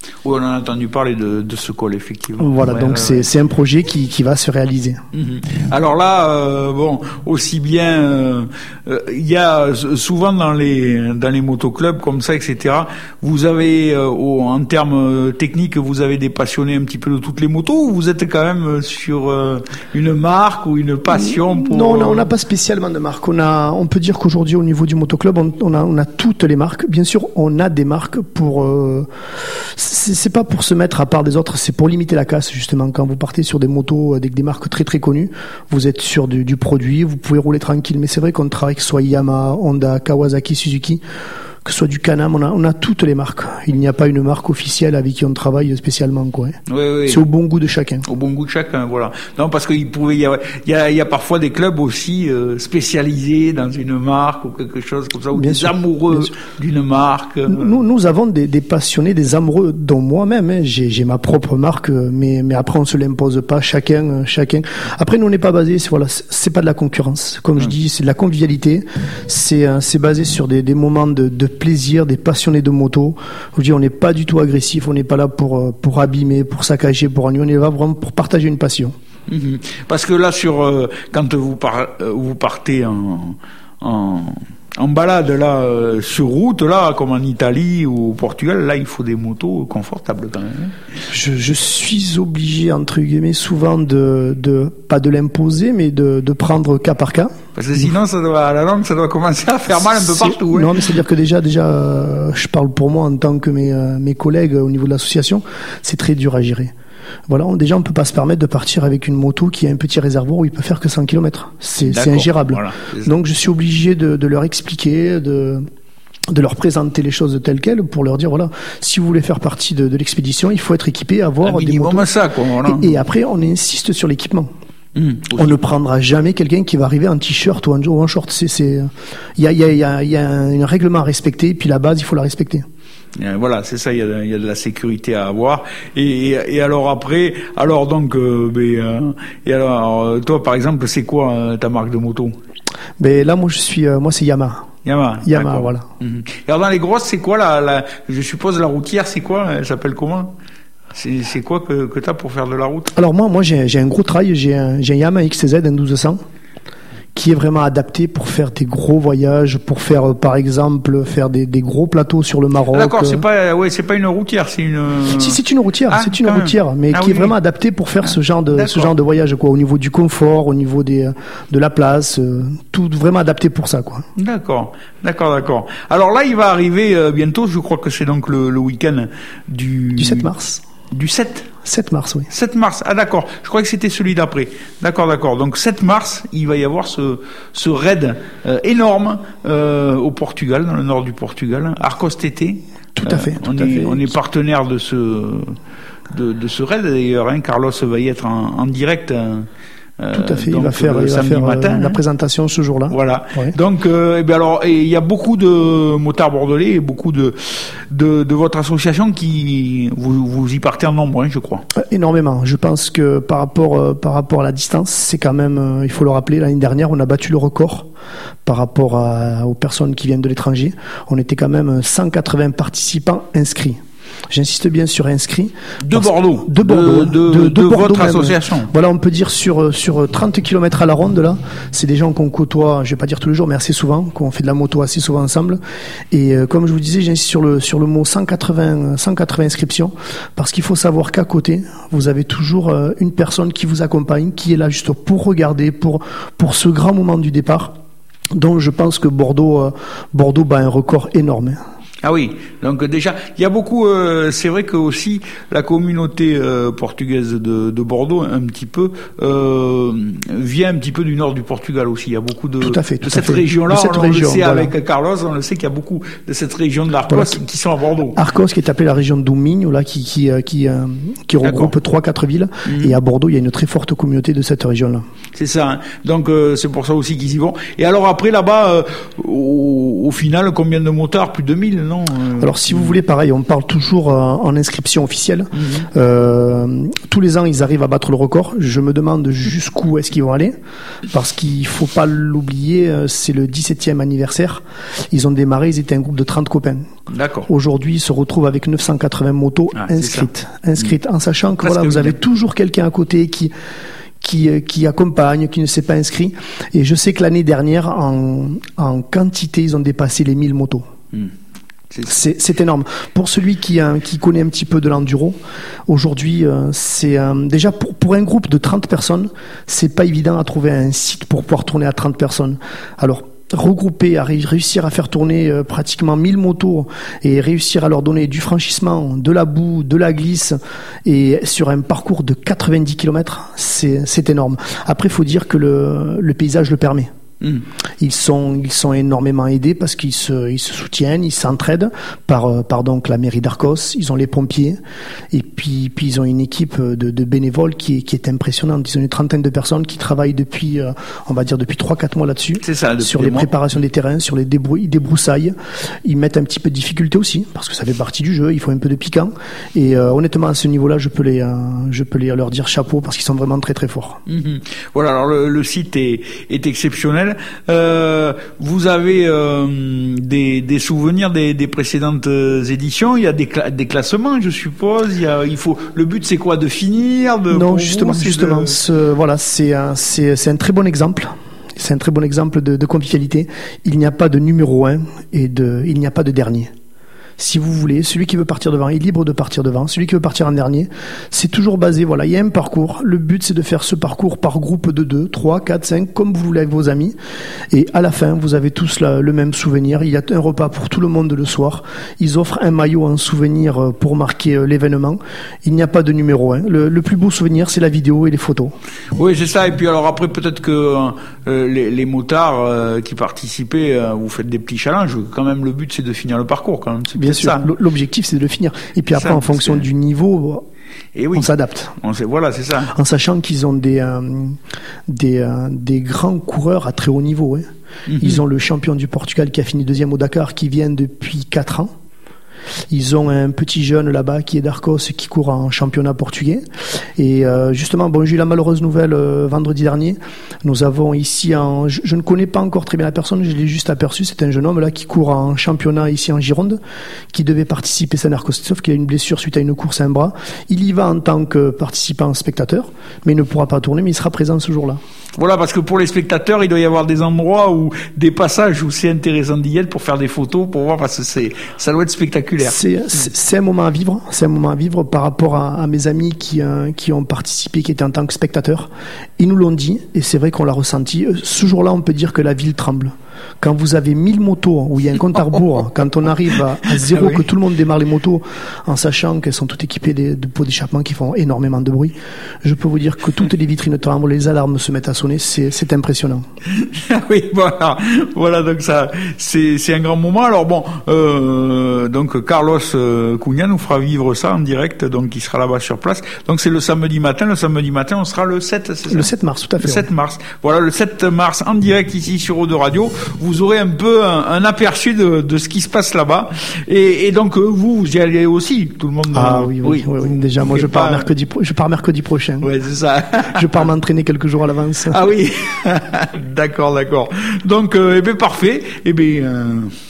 [SPEAKER 1] Oui, on en a entendu parler de, de ce col, effectivement.
[SPEAKER 7] Voilà,
[SPEAKER 1] ouais,
[SPEAKER 7] donc
[SPEAKER 1] ouais,
[SPEAKER 7] c'est,
[SPEAKER 1] ouais.
[SPEAKER 7] c'est un projet qui, qui va se réaliser.
[SPEAKER 1] Mmh. Alors là, euh, bon, aussi bien, il euh, euh, y a souvent dans les dans les motoclubs comme ça, et cetera. Vous avez, euh, au, en termes techniques, vous avez des passionnés un petit peu de toutes les motos, ou vous êtes quand même sur euh, une marque ou une passion pour...
[SPEAKER 7] Non, on n'a pas spécialement de marque. On a, on peut dire qu'aujourd'hui, au niveau du motoclub, on, on a, on a toutes les marques. Bien sûr, on a des marques pour. Euh, c'est, c'est pas pour se mettre à part des autres, c'est pour limiter la casse justement. Quand vous partez sur des motos avec des marques très très connues, vous êtes sur du, du produit, vous pouvez rouler tranquille. Mais c'est vrai qu'on travaille que ce soit Yamaha, Honda, Kawasaki, Suzuki, que ce soit du Can-Am, on a, on a toutes les marques. Il n'y a pas une marque officielle avec qui on travaille spécialement, quoi.
[SPEAKER 1] Oui, oui.
[SPEAKER 7] C'est au bon goût de chacun.
[SPEAKER 1] Au bon goût de chacun, voilà. Non, parce qu'il pouvait y avoir, il y a, il y a parfois des clubs aussi euh, spécialisés dans une marque ou quelque chose comme ça, ou
[SPEAKER 7] bien
[SPEAKER 1] des
[SPEAKER 7] sûr,
[SPEAKER 1] amoureux d'une marque.
[SPEAKER 7] Nous, nous avons des, des passionnés, des amoureux, dont moi-même. Hein, j'ai, j'ai ma propre marque, mais, mais après on se l'impose pas. Chacun, chacun. Après, nous on n'est pas basé, c'est, voilà, c'est pas de la concurrence. Comme je dis, c'est de la convivialité. C'est, c'est basé sur des, des moments de, de plaisir, des passionnés de moto. Je dis, on n'est pas du tout agressif, on n'est pas là pour pour abîmer, pour saccager, pour ennuyer. On est là vraiment pour partager une passion.
[SPEAKER 1] Mmh. Parce que là, sur euh, quand vous par, euh, vous partez en en en balade là euh, sur route là, comme en Italie ou au Portugal, là il faut des motos confortables quand même.
[SPEAKER 7] Je, je suis obligé entre guillemets souvent de de pas de l'imposer, mais de de prendre cas par cas.
[SPEAKER 1] Parce que sinon, ça doit, à la longue, ça doit commencer à faire mal un peu
[SPEAKER 7] c'est,
[SPEAKER 1] partout. Hein.
[SPEAKER 7] Non, mais c'est-à-dire que déjà, déjà, euh, je parle pour moi en tant que mes euh, mes collègues au niveau de l'association, c'est très dur à gérer. Voilà, on, déjà, on peut pas se permettre de partir avec une moto qui a un petit réservoir où il peut faire que cent kilomètres. C'est, c'est ingérable. Voilà, c'est Donc, je suis obligé de, de leur expliquer, de de leur présenter les choses telles quelles pour leur dire voilà, si vous voulez faire partie de, de l'expédition, il faut être équipé, avoir
[SPEAKER 1] un
[SPEAKER 7] des motos.
[SPEAKER 1] Ça, quoi, voilà.
[SPEAKER 7] et, et après, on insiste sur l'équipement. Mmh, on ne prendra jamais quelqu'un qui va arriver en t-shirt ou en, ou en short. C'est, c'est, il y a, il y a, il y a, il y a un, un règlement à respecter, puis la base, il faut la respecter.
[SPEAKER 1] Voilà, c'est ça. Il y a, il y a de la sécurité à avoir. Et, et, et alors après, alors donc, euh, ben, euh, et alors, toi, par exemple, c'est quoi euh, ta marque de moto?
[SPEAKER 7] Ben là, moi, je suis, euh, moi, c'est Yamaha.
[SPEAKER 1] Yamaha.
[SPEAKER 7] Yamaha, voilà.
[SPEAKER 1] Mmh. Et alors dans les grosses, c'est quoi la, la, je suppose la routière, c'est quoi? Elle s'appelle comment? C'est, c'est quoi que, que tu as pour faire de la route?
[SPEAKER 7] Alors moi, moi j'ai, j'ai un gros trail, j'ai un, j'ai un Yamaha X T Z, un douze cents, qui est vraiment adapté pour faire des gros voyages, pour faire, par exemple, faire des, des gros plateaux sur le Maroc.
[SPEAKER 1] Ah, d'accord, c'est pas, ouais, c'est pas une routière, c'est une.
[SPEAKER 7] Si, c'est une routière,
[SPEAKER 1] ah,
[SPEAKER 7] c'est une routière, mais
[SPEAKER 1] ah,
[SPEAKER 7] qui
[SPEAKER 1] oui,
[SPEAKER 7] est vraiment
[SPEAKER 1] oui.
[SPEAKER 7] adaptée pour faire
[SPEAKER 1] ah,
[SPEAKER 7] ce genre de,
[SPEAKER 1] d'accord.
[SPEAKER 7] ce genre de voyage, quoi, au niveau du confort, au niveau des, de la place, euh, tout vraiment adapté pour ça, quoi.
[SPEAKER 1] D'accord, d'accord, d'accord. Alors là, il va arriver euh, bientôt, je crois que c'est donc le, le week-end du.
[SPEAKER 7] Du sept mars.
[SPEAKER 1] Du sept
[SPEAKER 7] sept mars, oui.
[SPEAKER 1] sept mars, ah d'accord, je crois que c'était celui d'après. D'accord, d'accord. Donc sept mars, il va y avoir ce, ce raid euh, énorme euh, au Portugal, dans le nord du Portugal, Arcos T T.
[SPEAKER 7] Tout à fait,
[SPEAKER 1] euh,
[SPEAKER 7] tout
[SPEAKER 1] on
[SPEAKER 7] à
[SPEAKER 1] est,
[SPEAKER 7] fait.
[SPEAKER 1] On est partenaire de ce, de, de ce raid d'ailleurs, hein. Carlos va y être en, en direct. Euh,
[SPEAKER 7] Tout à fait,
[SPEAKER 1] donc,
[SPEAKER 7] il va faire, il va faire
[SPEAKER 1] matin,
[SPEAKER 7] euh,
[SPEAKER 1] hein.
[SPEAKER 7] la présentation ce jour-là.
[SPEAKER 1] Voilà.
[SPEAKER 7] Ouais.
[SPEAKER 1] Donc, euh, et bien alors, il y a beaucoup de motards bordelais et beaucoup de de, de votre association qui vous, vous y partez en nombre, hein, je crois.
[SPEAKER 7] Euh, énormément. Je pense que par rapport euh, par rapport à la distance, c'est quand même, euh, il faut le rappeler, l'année dernière, on a battu le record par rapport à, aux personnes qui viennent de l'étranger. On était quand même cent quatre-vingts participants inscrits. J'insiste bien sur inscrits.
[SPEAKER 1] De Bordeaux.
[SPEAKER 7] De Bordeaux.
[SPEAKER 1] De, de,
[SPEAKER 7] de, de,
[SPEAKER 1] de
[SPEAKER 7] Bordeaux
[SPEAKER 1] votre
[SPEAKER 7] même.
[SPEAKER 1] association.
[SPEAKER 7] Voilà, on peut dire sur, sur trente kilomètres à la ronde, là. C'est des gens qu'on côtoie, je vais pas dire tous les jours, mais assez souvent, qu'on fait de la moto assez souvent ensemble. Et, euh, comme je vous disais, j'insiste sur le, sur le mot cent quatre-vingts, cent quatre-vingts inscriptions. Parce qu'il faut savoir qu'à côté, vous avez toujours euh, une personne qui vous accompagne, qui est là juste pour regarder, pour, pour ce grand moment du départ. Donc, je pense que Bordeaux, euh, Bordeaux bat un record énorme.
[SPEAKER 1] Ah oui, donc déjà, il y a beaucoup, euh, c'est vrai que aussi la communauté euh, portugaise de, de Bordeaux, un petit peu, euh, vient un petit peu du nord du Portugal aussi. Il y a beaucoup de,
[SPEAKER 7] tout à fait, tout
[SPEAKER 1] de cette
[SPEAKER 7] à fait.
[SPEAKER 1] région-là,
[SPEAKER 7] de cette
[SPEAKER 1] on,
[SPEAKER 7] région,
[SPEAKER 1] on le sait
[SPEAKER 7] voilà.
[SPEAKER 1] avec Carlos, on le sait qu'il y a beaucoup de cette région de l'Arcos voilà. qui sont à Bordeaux.
[SPEAKER 7] Arcos, qui est appelée la région de Minho, là, qui qui qui, euh, qui regroupe trois quatre villes. Mmh. Et à Bordeaux, il y a une très forte communauté de cette région-là.
[SPEAKER 1] C'est ça. Hein. Donc euh, c'est pour ça aussi qu'ils y vont. Et alors après là-bas, euh, au, au final, combien de motards? Plus de mille, non euh...
[SPEAKER 7] Alors si vous voulez, pareil, on parle toujours euh, en inscription officielle. Mmh. Euh, tous les ans, ils arrivent à battre le record. Je me demande jusqu'où est-ce qu'ils vont aller, parce qu'il faut pas l'oublier, c'est le dix-septième anniversaire. Ils ont démarré, ils étaient un groupe de trente copains.
[SPEAKER 1] D'accord.
[SPEAKER 7] Aujourd'hui, ils se retrouvent avec neuf cent quatre-vingts motos ah, inscrites, inscrites, mmh. en sachant que voilà, vous avez toujours quelqu'un à côté qui qui qui accompagne, qui ne s'est pas inscrit. Et je sais que l'année dernière, en en quantité, ils ont dépassé les mille motos. Mmh. C'est, c'est énorme. Pour celui qui, euh, qui connaît un petit peu de l'enduro, aujourd'hui, euh, c'est euh, déjà pour, pour un groupe de trente personnes, c'est pas évident à trouver un site pour pouvoir tourner à trente personnes. Alors, regrouper, à réussir à faire tourner euh, pratiquement mille motos et réussir à leur donner du franchissement, de la boue, de la glisse et sur un parcours de quatre-vingt-dix kilomètres, c'est, c'est énorme. Après, il faut dire que le, le paysage le permet. Mmh. Ils sont ils sont énormément aidés parce qu'ils se ils se soutiennent, ils s'entraident par par donc la mairie d'Arcos, ils ont les pompiers et puis puis ils ont une équipe de, de bénévoles qui est qui est impressionnante. Ils ont une trentaine de personnes qui travaillent depuis euh, on va dire depuis trois quatre mois là-dessus.
[SPEAKER 1] C'est ça,
[SPEAKER 7] sur les mois. Préparations des terrains, sur les débrou- débroussailles. Ils mettent un petit peu de difficulté aussi parce que ça fait partie du jeu. Il faut un peu de piquant et euh, honnêtement à ce niveau-là, je peux les euh, je peux les leur dire chapeau parce qu'ils sont vraiment très très forts.
[SPEAKER 1] Mmh. Voilà, alors le, le site est est exceptionnel. Euh, vous avez euh, des, des souvenirs des, des précédentes éditions. Il y a des, cla- des classements, je suppose. Il y a, il faut. Le but, c'est quoi, de finir de,
[SPEAKER 7] Non, justement, vous, justement. De... Ce, voilà, c'est un, c'est, c'est un très bon exemple. C'est un très bon exemple de, de convivialité. Il n'y a pas de numéro un et de, il n'y a pas de dernier. Si vous voulez, celui qui veut partir devant est libre de partir devant. Celui qui veut partir en dernier, c'est toujours basé, voilà, il y a un parcours. Le but, c'est de faire ce parcours par groupe de deux, trois, quatre, cinq, comme vous voulez avec vos amis. Et à la fin, vous avez tous la, le même souvenir. Il y a un repas pour tout le monde le soir. Ils offrent un maillot en souvenir pour marquer l'événement. Il n'y a pas de numéro un. Le, le plus beau souvenir, c'est la vidéo et les photos.
[SPEAKER 1] Oui, c'est ça. Et puis alors après, peut-être que euh, les, les motards euh, qui participaient, euh, vous faites des petits challenges. Quand même, le but, c'est de finir le parcours, quand même. C'est
[SPEAKER 7] Bien sûr, ça. L'objectif c'est de le finir. Et puis après, ça, en fonction c'est... du niveau,
[SPEAKER 1] et oui.
[SPEAKER 7] on s'adapte.
[SPEAKER 1] On sait, voilà, c'est ça.
[SPEAKER 7] En sachant qu'ils ont des euh, des euh, des grands coureurs à très haut niveau. Hein. Mm-hmm. Ils ont le champion du Portugal qui a fini deuxième au Dakar, qui vient depuis quatre ans. Ils ont un petit jeune là-bas qui est d'Arcos qui court en championnat portugais. Et euh, justement, bon, j'ai eu la malheureuse nouvelle euh, vendredi dernier. Nous avons ici, en, je, je ne connais pas encore très bien la personne, je l'ai juste aperçu. C'est un jeune homme là qui court en championnat ici en Gironde, qui devait participer à Arcos, sauf qu'il a une blessure suite à une course à un bras. Il y va en tant que participant spectateur, mais il ne pourra pas tourner, mais il sera présent ce jour-là.
[SPEAKER 1] Voilà, parce que pour les spectateurs, il doit y avoir des endroits où des passages où c'est intéressant d'y être pour faire des photos, pour voir, parce que c'est, ça doit être spectaculaire.
[SPEAKER 7] C'est, c'est, c'est un moment à vivre. C'est un moment à vivre par rapport à, à mes amis qui, euh, qui ont participé, qui étaient en tant que spectateurs. Ils nous l'ont dit, et c'est vrai qu'on l'a ressenti. Ce jour-là, on peut dire que la ville tremble. Quand vous avez mille motos, où il y a un compte à rebours, quand on arrive à, à zéro, ah oui. que tout le monde démarre les motos, en sachant qu'elles sont toutes équipées de, de pots d'échappement qui font énormément de bruit, je peux vous dire que toutes les vitrines tremblent, les alarmes se mettent à sonner, c'est, c'est impressionnant.
[SPEAKER 1] Oui, voilà, voilà, donc ça, c'est, c'est un grand moment. Alors bon, euh, donc Carlos euh, Cunha nous fera vivre ça en direct, donc il sera là-bas sur place. Donc c'est le samedi matin. Le samedi matin, on sera le sept, c'est ça ?
[SPEAKER 7] Le sept mars, tout à fait.
[SPEAKER 1] Le sept mars. Voilà, le sept mars en direct ici sur Eau de Radio. Vous aurez un peu un, un aperçu de, de ce qui se passe là-bas. Et, et donc vous, vous y allez aussi, tout le monde.
[SPEAKER 7] Ah oui, oui, oui, oui, oui. Déjà, moi je pars pas... mercredi, pro... je pars mercredi prochain.
[SPEAKER 1] Ouais, c'est ça.
[SPEAKER 7] Je pars m'entraîner quelques jours à l'avance.
[SPEAKER 1] Ah oui, d'accord, d'accord. Donc, euh, eh bien parfait. Eh bien. Euh...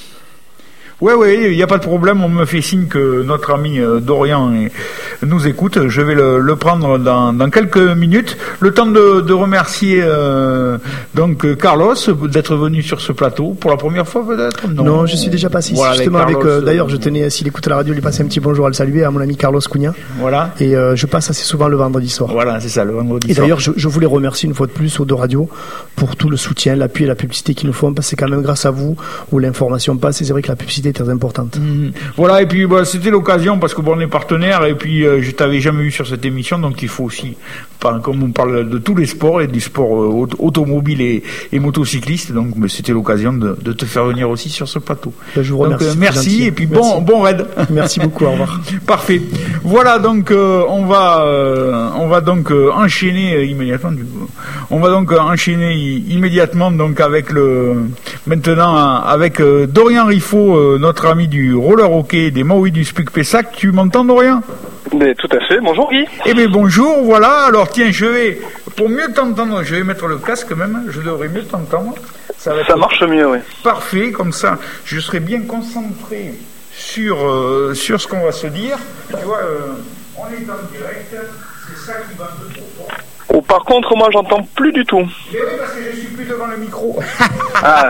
[SPEAKER 1] Oui, oui, il n'y a pas de problème. On me fait signe que notre ami euh, Dorian est, nous écoute. Je vais le, le prendre dans, dans quelques minutes. Le temps de, de remercier euh, donc Carlos d'être venu sur ce plateau pour la première fois peut-être.
[SPEAKER 7] Non, non je suis déjà passé voilà, justement avec. avec euh, d'ailleurs, je tenais, s'il écoute à la radio, lui passer un petit bonjour à le saluer à mon ami Carlos Cunha.
[SPEAKER 1] Voilà.
[SPEAKER 7] Et euh, je passe assez souvent le vendredi soir.
[SPEAKER 1] Voilà, c'est ça, le vendredi
[SPEAKER 7] et
[SPEAKER 1] soir.
[SPEAKER 7] Et d'ailleurs, je, je voulais remercier une fois de plus aux deux radios pour tout le soutien, l'appui et la publicité qu'ils nous font, parce que c'est quand même grâce à vous où l'information passe. Et c'est vrai que la publicité est très importante.
[SPEAKER 1] Mmh. Voilà, et puis bah, c'était l'occasion parce que bon, on est partenaires et puis euh, je t'avais jamais vu sur cette émission, donc il faut aussi, par, comme on parle de tous les sports et du sport euh, automobile et, et motocycliste, donc mais c'était l'occasion de, de te faire venir aussi sur ce plateau.
[SPEAKER 7] Ben, je vous remercie.
[SPEAKER 1] Donc, euh, merci et puis
[SPEAKER 7] merci.
[SPEAKER 1] bon bon raid.
[SPEAKER 7] Merci beaucoup. Au revoir.
[SPEAKER 1] Parfait. Voilà donc euh, on va euh, on va donc euh, enchaîner euh, immédiatement. Du coup. On va donc euh, enchaîner i- immédiatement donc avec le maintenant euh, avec euh, Dorian Riffaut, euh, notre ami du roller hockey des Maui du Spuc Pessac. Tu m'entends, Dorian?
[SPEAKER 8] Mais tout à fait. Bonjour Guy.
[SPEAKER 1] Eh bien bonjour. Voilà. Alors tiens, je vais pour mieux t'entendre, je vais mettre le casque même. Je devrais mieux t'entendre. Ça, va être
[SPEAKER 8] Ça marche mieux, oui.
[SPEAKER 1] parfait. Comme ça, je serai bien concentré sur euh, sur ce qu'on va se dire. Tu vois, euh, on est en direct. C'est ça qui va un peu trop fort.
[SPEAKER 8] Oh, par contre, moi, j'entends plus du tout.
[SPEAKER 1] Mais oui, parce que je suis plus devant le micro.
[SPEAKER 8] Ah,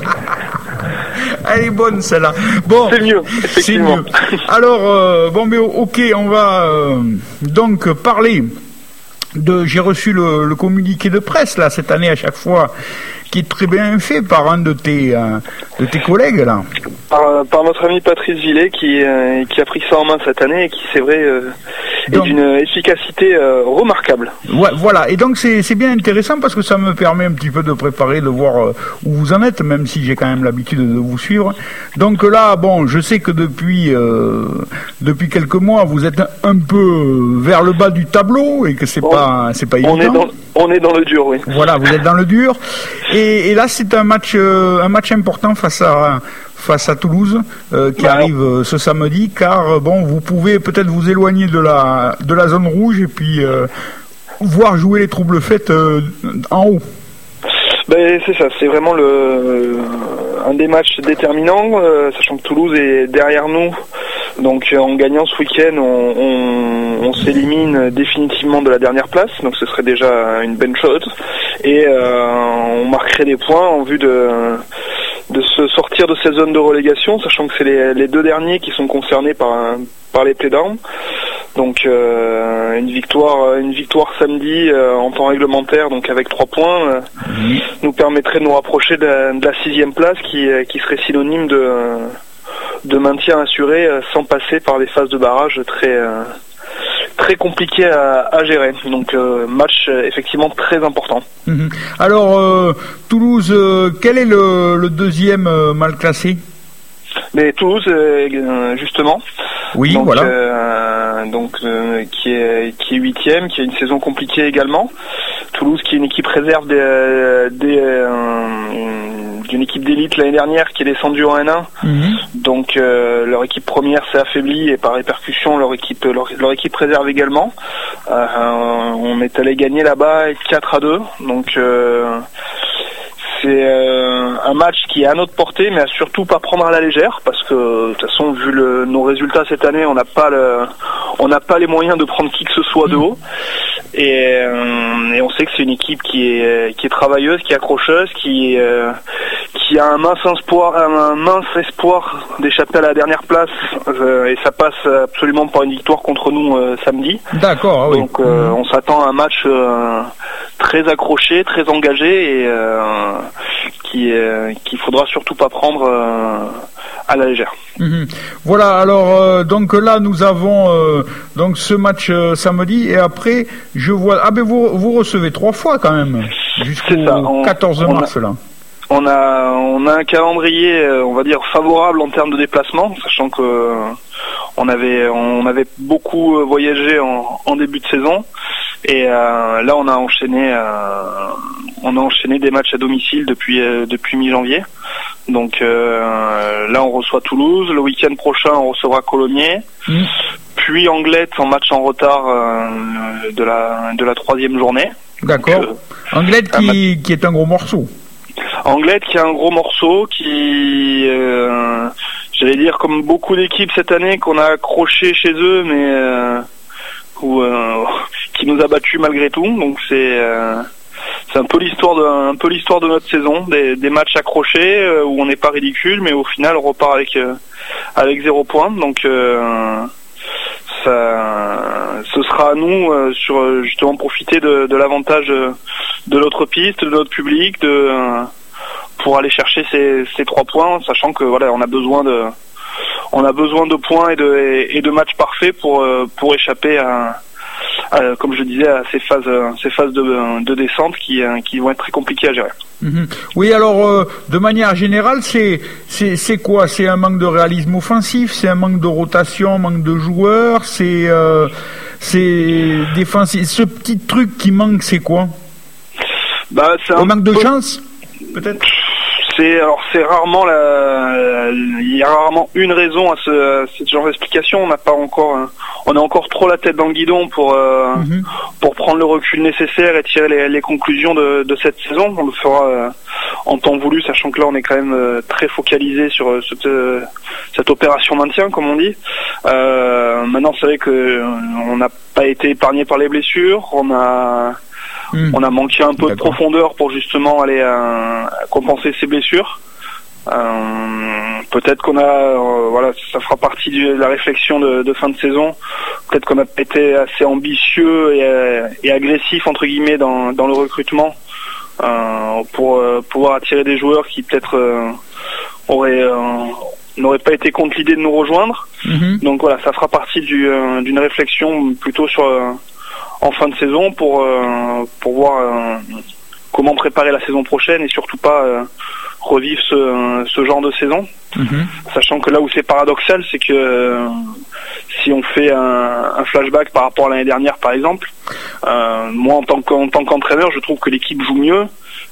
[SPEAKER 1] Elle est bonne celle-là. Bon,
[SPEAKER 8] c'est mieux,
[SPEAKER 1] c'est
[SPEAKER 8] effectivement.
[SPEAKER 1] mieux. Alors, euh, bon, mais ok, on va euh, donc parler de. J'ai reçu le, le communiqué de presse là cette année à chaque fois, qui est très bien fait par un de tes euh, de tes collègues là.
[SPEAKER 8] Par, par notre ami Patrice Gillet qui, euh, qui a pris ça en main cette année et qui, c'est vrai, euh, est
[SPEAKER 1] Donc-
[SPEAKER 8] d'une efficacité euh, remarquable.
[SPEAKER 1] Ouais, voilà, et donc c'est c'est bien intéressant parce que ça me permet un petit peu de préparer, de voir euh, où vous en êtes, même si j'ai quand même l'habitude de vous suivre. Donc là, bon, je sais que depuis euh, depuis quelques mois, vous êtes un peu vers le bas du tableau et que c'est
[SPEAKER 8] On-
[SPEAKER 1] pas c'est pas évident.
[SPEAKER 8] On est, dans, on est dans le dur, oui.
[SPEAKER 1] Voilà, vous êtes dans le dur. Et, et là, c'est un match euh, un match important face à face à Toulouse euh, qui
[SPEAKER 8] Bah,
[SPEAKER 1] arrive euh, ce samedi, car euh, bon, vous pouvez peut-être vous éloigner de la de la zone rouge et puis euh, voir jouer les troubles faites euh, en haut.
[SPEAKER 8] Ben, c'est ça, c'est vraiment le un des matchs déterminants, euh, sachant que Toulouse est derrière nous. Donc euh, en gagnant ce week-end, on, on, on s'élimine définitivement de la dernière place, donc ce serait déjà une bonne chose. Et euh, on marquerait des points en vue de de se sortir de cette zone de relégation, sachant que c'est les, les deux derniers qui sont concernés par par les playdowns. Donc euh, une victoire une victoire samedi euh, en temps réglementaire, donc avec trois points, euh,
[SPEAKER 1] Mmh.
[SPEAKER 8] nous permettrait de nous rapprocher de la, de la sixième place, qui euh, qui serait synonyme de de maintien assuré euh, sans passer par des phases de barrage très euh, très compliquées à, à gérer. Donc euh, match euh, effectivement très important.
[SPEAKER 1] Mhm. Alors euh, Toulouse, euh, quel est le, le deuxième euh, mal classé?
[SPEAKER 8] Mais Toulouse, euh, justement,
[SPEAKER 1] Oui,
[SPEAKER 8] donc,
[SPEAKER 1] voilà.
[SPEAKER 8] euh, donc euh, qui est qui est huitième, qui a une saison compliquée également. Toulouse, qui est une équipe réserve des, des euh, d'une équipe d'élite l'année dernière, qui est descendue en N un.
[SPEAKER 1] Mhm.
[SPEAKER 8] Donc euh, leur équipe première s'est affaiblie et par répercussion leur équipe leur, leur équipe réserve également. Euh, on est allé gagner là-bas quatre à deux. Donc euh, c'est euh, un match qui est à notre portée, mais à surtout pas prendre à la légère, parce que de toute façon, vu le, nos résultats cette année, on n'a pas le, on n'a pas les moyens de prendre qui que ce soit de haut. Et, euh, et on sait que c'est une équipe qui est qui est travailleuse, qui est accrocheuse, qui euh, qui a un mince espoir, un mince espoir d'échapper à la dernière place. Euh, et ça passe absolument par une victoire contre nous euh, samedi.
[SPEAKER 1] D'accord, ah oui.
[SPEAKER 8] Donc euh, on s'attend à un match euh, très accroché, très engagé et euh, qui euh, qu'il faudra surtout pas prendre euh, à la légère.
[SPEAKER 1] Mhm. Voilà, alors euh, donc là nous avons euh, donc ce match euh, samedi et après je vois ah ben vous vous recevez trois fois quand même jusqu'au
[SPEAKER 8] C'est ça, on-
[SPEAKER 1] quatorze
[SPEAKER 8] on
[SPEAKER 1] mars
[SPEAKER 8] a-
[SPEAKER 1] là.
[SPEAKER 8] On a on a un calendrier, euh, on va dire, favorable en termes de déplacement, sachant que euh, on avait on avait beaucoup euh, voyagé en, en début de saison et euh, là on a enchaîné euh, on a enchaîné des matchs à domicile depuis euh, depuis mi-janvier. Donc euh, là on reçoit Toulouse, le week-end prochain on recevra Colomiers,
[SPEAKER 1] Mhm.
[SPEAKER 8] puis Anglette en match en retard euh, de la de la troisième journée.
[SPEAKER 1] D'accord.
[SPEAKER 8] Donc,
[SPEAKER 1] Anglette
[SPEAKER 8] un
[SPEAKER 1] qui, qui est un gros morceau.
[SPEAKER 8] Anglette qui a un gros morceau, qui, euh, j'allais dire, comme beaucoup d'équipes cette année qu'on a accroché chez eux, mais euh, où, euh, qui nous a battus malgré tout. Donc c'est euh, c'est un peu l'histoire de un peu l'histoire de notre saison, des, des matchs accrochés euh, où on n'est pas ridicule, mais au final on repart avec euh, avec zéro point. Donc euh, ça, ce sera à nous euh, sur justement profiter de, de l'avantage euh, de notre piste, de notre public, de euh, pour aller chercher ces, ces trois points, sachant que voilà, on a besoin de on a besoin de points et de, et de matchs parfaits pour, pour échapper à, à, comme je disais, à ces phases, ces phases de, de descente qui, qui vont être très compliquées à gérer.
[SPEAKER 1] Mmh. Oui, alors euh, de manière générale, c'est, c'est c'est quoi? C'est un manque de réalisme offensif, c'est un manque de rotation, un manque de joueurs, c'est euh, c'est défensif. Ce petit truc qui manque, c'est quoi?
[SPEAKER 8] Bah, c'est un,
[SPEAKER 1] un manque de
[SPEAKER 8] peu...
[SPEAKER 1] chance, peut-être.
[SPEAKER 8] C'est alors c'est rarement la, il y a rarement une raison à ce, à ce genre d'explication. On n'a pas encore, on a encore trop la tête dans le guidon pour euh, mm-hmm. pour prendre le recul nécessaire et tirer les, les conclusions de, de cette saison. On le fera euh, en temps voulu, sachant que là on est quand même euh, très focalisé sur euh, cette, euh, cette opération maintien, comme on dit. Euh, maintenant, c'est vrai que euh, on n'a pas été épargné par les blessures. On a Mmh. On a manqué un peu D'accord. de profondeur pour justement aller euh, compenser ces blessures. Euh, peut-être qu'on a, euh, voilà, ça fera partie de la réflexion de, de fin de saison. Peut-être qu'on a été assez ambitieux et, et agressif entre guillemets dans, dans le recrutement euh, pour euh, pouvoir attirer des joueurs qui peut-être euh, auraient euh, n'auraient pas été contre l'idée de nous rejoindre. Mmh. Donc voilà, ça fera partie du, euh, d'une réflexion plutôt sur euh, en fin de saison pour euh, pour voir euh, comment préparer la saison prochaine et surtout pas euh, revivre ce ce genre de saison. Mm-hmm. Sachant que là où c'est paradoxal, c'est que euh, si on fait un, un flashback par rapport à l'année dernière par exemple, euh, moi en tant qu'en tant qu'entraîneur, je trouve que l'équipe joue mieux.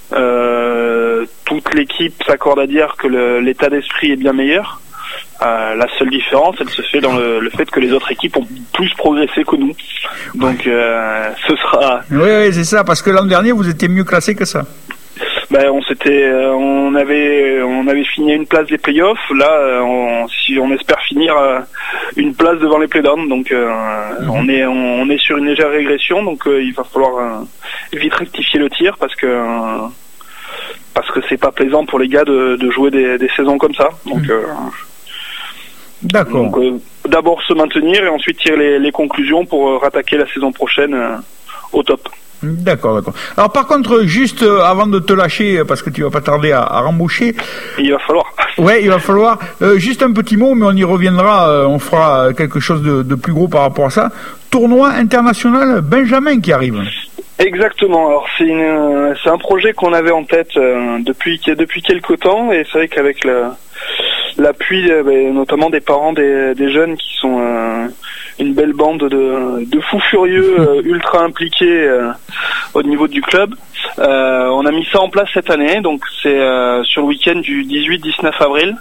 [SPEAKER 8] Euh, toute l'équipe s'accorde à dire que le, l'état d'esprit est bien meilleur. Euh, la seule différence, elle se fait dans le, le fait que les autres équipes ont plus progressé que nous. Donc, euh, ce sera.
[SPEAKER 1] Oui, oui, c'est ça, parce que l'an dernier, vous étiez mieux classé que ça.
[SPEAKER 8] Ben, on s'était, on avait, on avait fini à une place des playoffs. Là, on, si on espère finir une place devant les playdowns, donc euh, mm-hmm. on est, on, on est sur une légère régression. Donc, euh, il va falloir euh, vite rectifier le tir parce que. Euh, parce que c'est pas plaisant pour les gars de, de jouer des, des saisons comme ça. Donc. Mm-hmm. Euh,
[SPEAKER 1] D'accord.
[SPEAKER 8] Donc, euh, d'abord se maintenir et ensuite tirer les, les conclusions pour euh, rattaquer la saison prochaine euh, au top.
[SPEAKER 1] D'accord, d'accord. Alors par contre, juste euh, avant de te lâcher, parce que tu vas pas tarder à, à remboucher.
[SPEAKER 8] Il va falloir.
[SPEAKER 1] Ouais, il va falloir. Euh, juste un petit mot, mais on y reviendra. Euh, on fera quelque chose de, de plus gros par rapport à ça. Tournoi international Benjamin qui arrive.
[SPEAKER 8] Exactement. Alors c'est une, c'est un projet qu'on avait en tête euh, depuis depuis quelque temps et c'est vrai qu'avec le l'appui euh, notamment des parents des, des jeunes qui sont euh, une belle bande de, de fous furieux euh, ultra impliqués euh, au niveau du club. Euh, on a mis ça en place cette année, donc c'est euh, sur le week-end du dix-huit dix-neuf avril.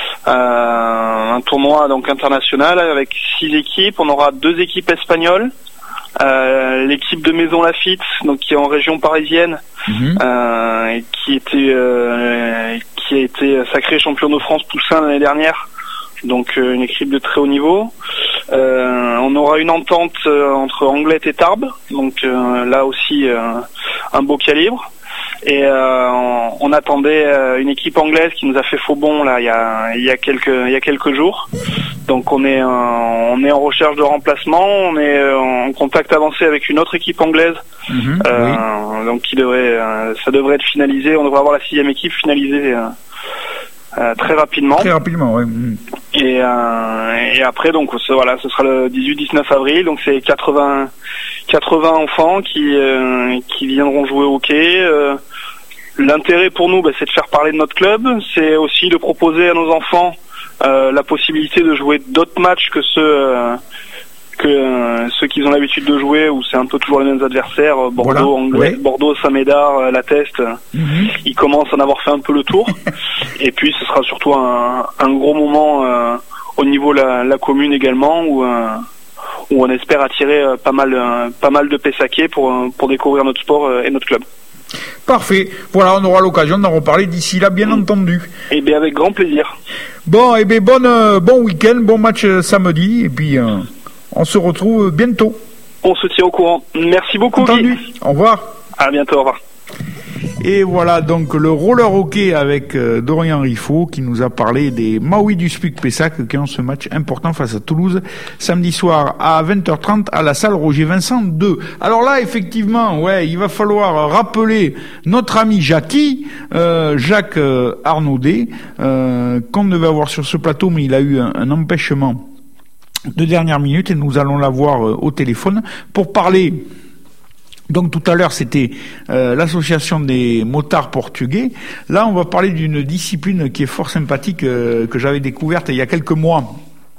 [SPEAKER 8] Euh, un tournoi donc international avec six équipes. On aura deux équipes espagnoles. Euh, l'équipe de Maison Lafitte, donc qui est en région parisienne, mmh. euh, qui était euh, qui a été sacré champion de France poussin l'année dernière, donc euh, une équipe de très haut niveau. Euh, on aura une entente euh, entre Anglet et Tarbes, donc euh, là aussi euh, un beau calibre. Et euh, on, on attendait euh, une équipe anglaise qui nous a fait faux bond là il y a il y a quelques il y a quelques jours. Donc on est euh, on est en recherche de remplacement, on est euh, en contact avancé avec une autre équipe anglaise. Mmh, euh, oui. Donc qui devrait euh, ça devrait être finalisé, on devrait avoir la sixième équipe finalisée euh, euh, très rapidement.
[SPEAKER 1] Très rapidement, oui. Mmh.
[SPEAKER 8] Et euh, et après donc ce, voilà, ce sera le dix-huit dix-neuf avril, donc c'est quatre-vingts enfants qui euh, qui viendront jouer au hockey. Euh, L'intérêt pour nous, bah, c'est de faire parler de notre club, c'est aussi de proposer à nos enfants euh, la possibilité de jouer d'autres matchs que ceux euh, que euh, ceux qu'ils ont l'habitude de jouer, où c'est un peu toujours les mêmes adversaires, Bordeaux, voilà. Anglais, ouais. Bordeaux, Saint-Médard, La Teste. Mm-hmm. Ils commencent à en avoir fait un peu le tour. Et puis ce sera surtout un, un gros moment euh, au niveau de la, la commune également, où euh, où on espère attirer euh, pas mal euh, pas mal de Pessaquais pour pour découvrir notre sport euh, et notre club.
[SPEAKER 1] Parfait. Voilà, on aura l'occasion d'en reparler d'ici là, bien mmh. entendu.
[SPEAKER 8] Eh bien, avec grand plaisir.
[SPEAKER 1] Bon, eh bien, bon, euh, bon week-end, bon match euh, samedi, et puis euh, on se retrouve bientôt.
[SPEAKER 8] On se tient au courant. Merci beaucoup.
[SPEAKER 1] Entendu. Guy. Au revoir.
[SPEAKER 8] À bientôt, au revoir.
[SPEAKER 1] Et voilà donc le roller hockey avec euh, Dorian Riffaut qui nous a parlé des Maui du Spuc-Pessac qui ont ce match important face à Toulouse samedi soir à vingt heures trente à la salle Roger Vincent deux. Alors là effectivement, ouais, il va falloir rappeler notre ami Jackie, euh, Jacques euh, Arnaudet, euh, qu'on devait avoir sur ce plateau, mais il a eu un, un empêchement de dernière minute et nous allons l'avoir euh, au téléphone pour parler. Donc tout à l'heure c'était euh, l'association des motards portugais. Là on va parler d'une discipline qui est fort sympathique euh, que j'avais découverte il y a quelques mois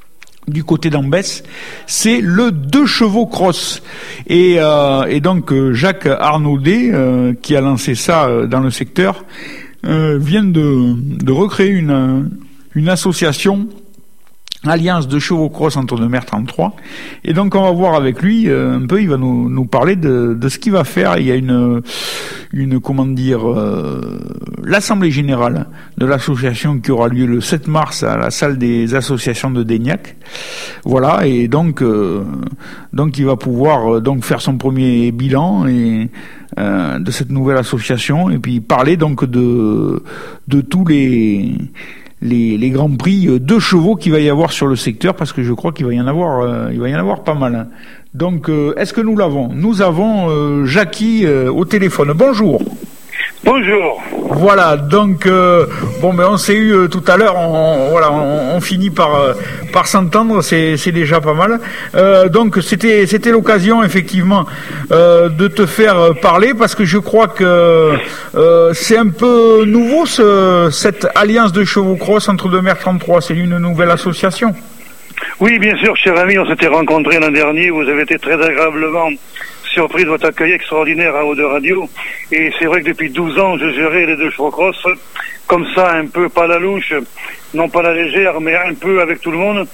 [SPEAKER 1] du côté d'Ambès. C'est le deux chevaux cross. Et, euh, et donc euh, Jacques Arnaudet euh, qui a lancé ça euh, dans le secteur euh, vient de, de recréer une, une association Alliance de chevaux cross entre deux mers trente-trois. Et donc on va voir avec lui euh, un peu, il va nous, nous parler de, de ce qu'il va faire. Il y a une, une comment dire, euh, l'assemblée générale de l'association qui aura lieu le sept mars à la salle des associations de Daignac. Voilà, et donc euh, donc il va pouvoir euh, donc faire son premier bilan et euh, de cette nouvelle association et puis parler donc de de tous les Les, les grands prix de chevaux qu'il va y avoir sur le secteur, parce que je crois qu'il va y en avoir, euh, il va y en avoir pas mal. Donc, euh, est-ce que nous l'avons ? Nous avons euh, Jackie euh, au téléphone. Bonjour.
[SPEAKER 9] Bonjour.
[SPEAKER 1] Voilà, donc euh, bon, ben on s'est eu euh, tout à l'heure. On, voilà, on, on finit par euh, par s'entendre. C'est c'est déjà pas mal. Euh, donc c'était c'était l'occasion effectivement euh, de te faire parler parce que je crois que euh, c'est un peu nouveau ce cette alliance de chevaux cross entre deux mers trente-trois. C'est une nouvelle association.
[SPEAKER 9] Oui, bien sûr, cher ami, on s'était rencontrés l'an dernier. Vous avez été très agréablement surpris de votre accueil extraordinaire à Eau de Radio. Et c'est vrai que depuis douze ans, je gérais les deux chevaux cross, comme ça, un peu pas la louche, non pas la légère, mais un peu avec tout le monde.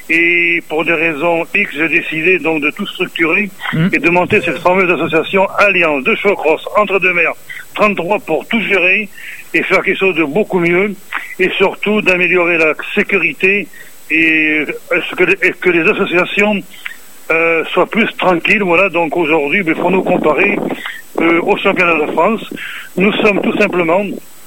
[SPEAKER 9] Et pour des raisons X, j'ai décidé donc de tout structurer mmh. et de monter cette fameuse association Alliance de chevaux cross entre deux mers trente-trois pour tout gérer et faire quelque chose de beaucoup mieux et surtout d'améliorer la sécurité et que les, et que les associations Euh, soit plus tranquille. Voilà, donc aujourd'hui, il faut nous comparer euh, au championnat de France. Nous sommes tout simplement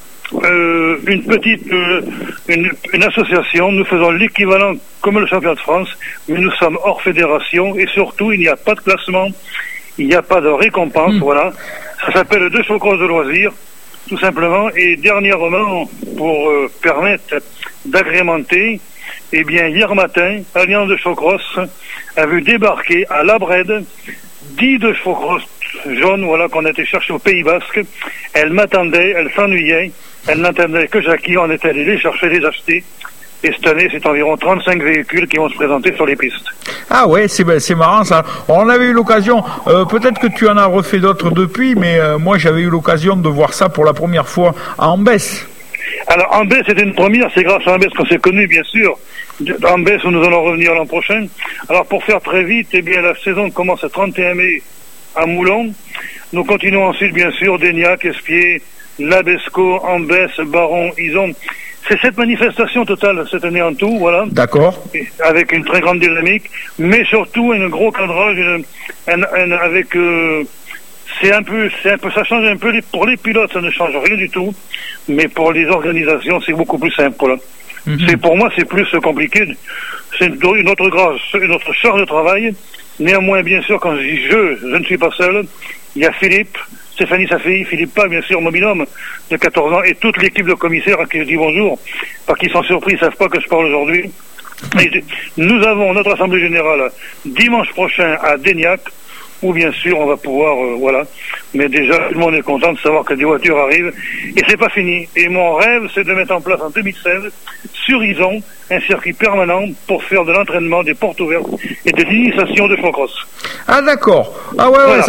[SPEAKER 9] euh, une petite euh, une, une association. Nous faisons l'équivalent comme le championnat de France, mais nous sommes hors fédération et surtout il n'y a pas de classement, il n'y a pas de récompense. Mmh. Voilà, ça s'appelle deux chevaux cross de loisirs, tout simplement. Et dernièrement, pour euh, permettre d'agrémenter, eh bien, hier matin, Alliance de chevaux cross a vu débarquer à La Brède dix de chevaux cross jaunes, voilà, qu'on a été chercher au Pays Basque. Elle m'attendait, elle s'ennuyait, elle n'attendait que Jackie, on est allé les chercher, les acheter. Et cette année, c'est environ trente-cinq véhicules qui vont se présenter sur les pistes.
[SPEAKER 1] Ah ouais, c'est c'est marrant ça. On avait eu l'occasion, euh, peut-être que tu en as refait d'autres depuis, mais euh, moi j'avais eu l'occasion de voir ça pour la première fois à Ambès.
[SPEAKER 9] Alors Ambès, c'était une première, c'est grâce à Ambès qu'on s'est connus, bien sûr. Ambès, où nous allons revenir l'an prochain. Alors pour faire très vite, eh bien la saison commence le trente et un mai à Moulon. Nous continuons ensuite, bien sûr, Daignac, Espier, Labesco, Ambès, Baron, Ison. C'est cette manifestation totale cette année en tout, voilà.
[SPEAKER 1] D'accord.
[SPEAKER 9] Avec une très grande dynamique, mais surtout un gros cadrage, une, un, un, avec... Euh, C'est un peu, c'est un peu, ça change un peu. Pour les pilotes, ça ne change rien du tout, mais pour les organisations, c'est beaucoup plus simple. Voilà. Mm-hmm. C'est pour moi, c'est plus compliqué. C'est une autre grâce, une autre charge de travail. Néanmoins, bien sûr, quand je dis je, je ne suis pas seul. Il y a Philippe, Stéphanie, sa fille, Philippe Pas, bien sûr, mon binôme de quatorze ans, et toute l'équipe de commissaires à qui je dis bonjour, parce qu'ils sont surpris, ils savent pas que je parle aujourd'hui. Et nous avons notre assemblée générale dimanche prochain à Daignac, où bien sûr on va pouvoir, euh, voilà. Mais déjà, tout le monde est content de savoir que des voitures arrivent. Et c'est pas fini. Et mon rêve, c'est de mettre en place en deux mille seize, sur Ison, un circuit permanent pour faire de l'entraînement, des portes ouvertes et de l'initiation de chevaux cross.
[SPEAKER 1] Ah d'accord. Ah ouais,
[SPEAKER 9] voilà.
[SPEAKER 1] ouais,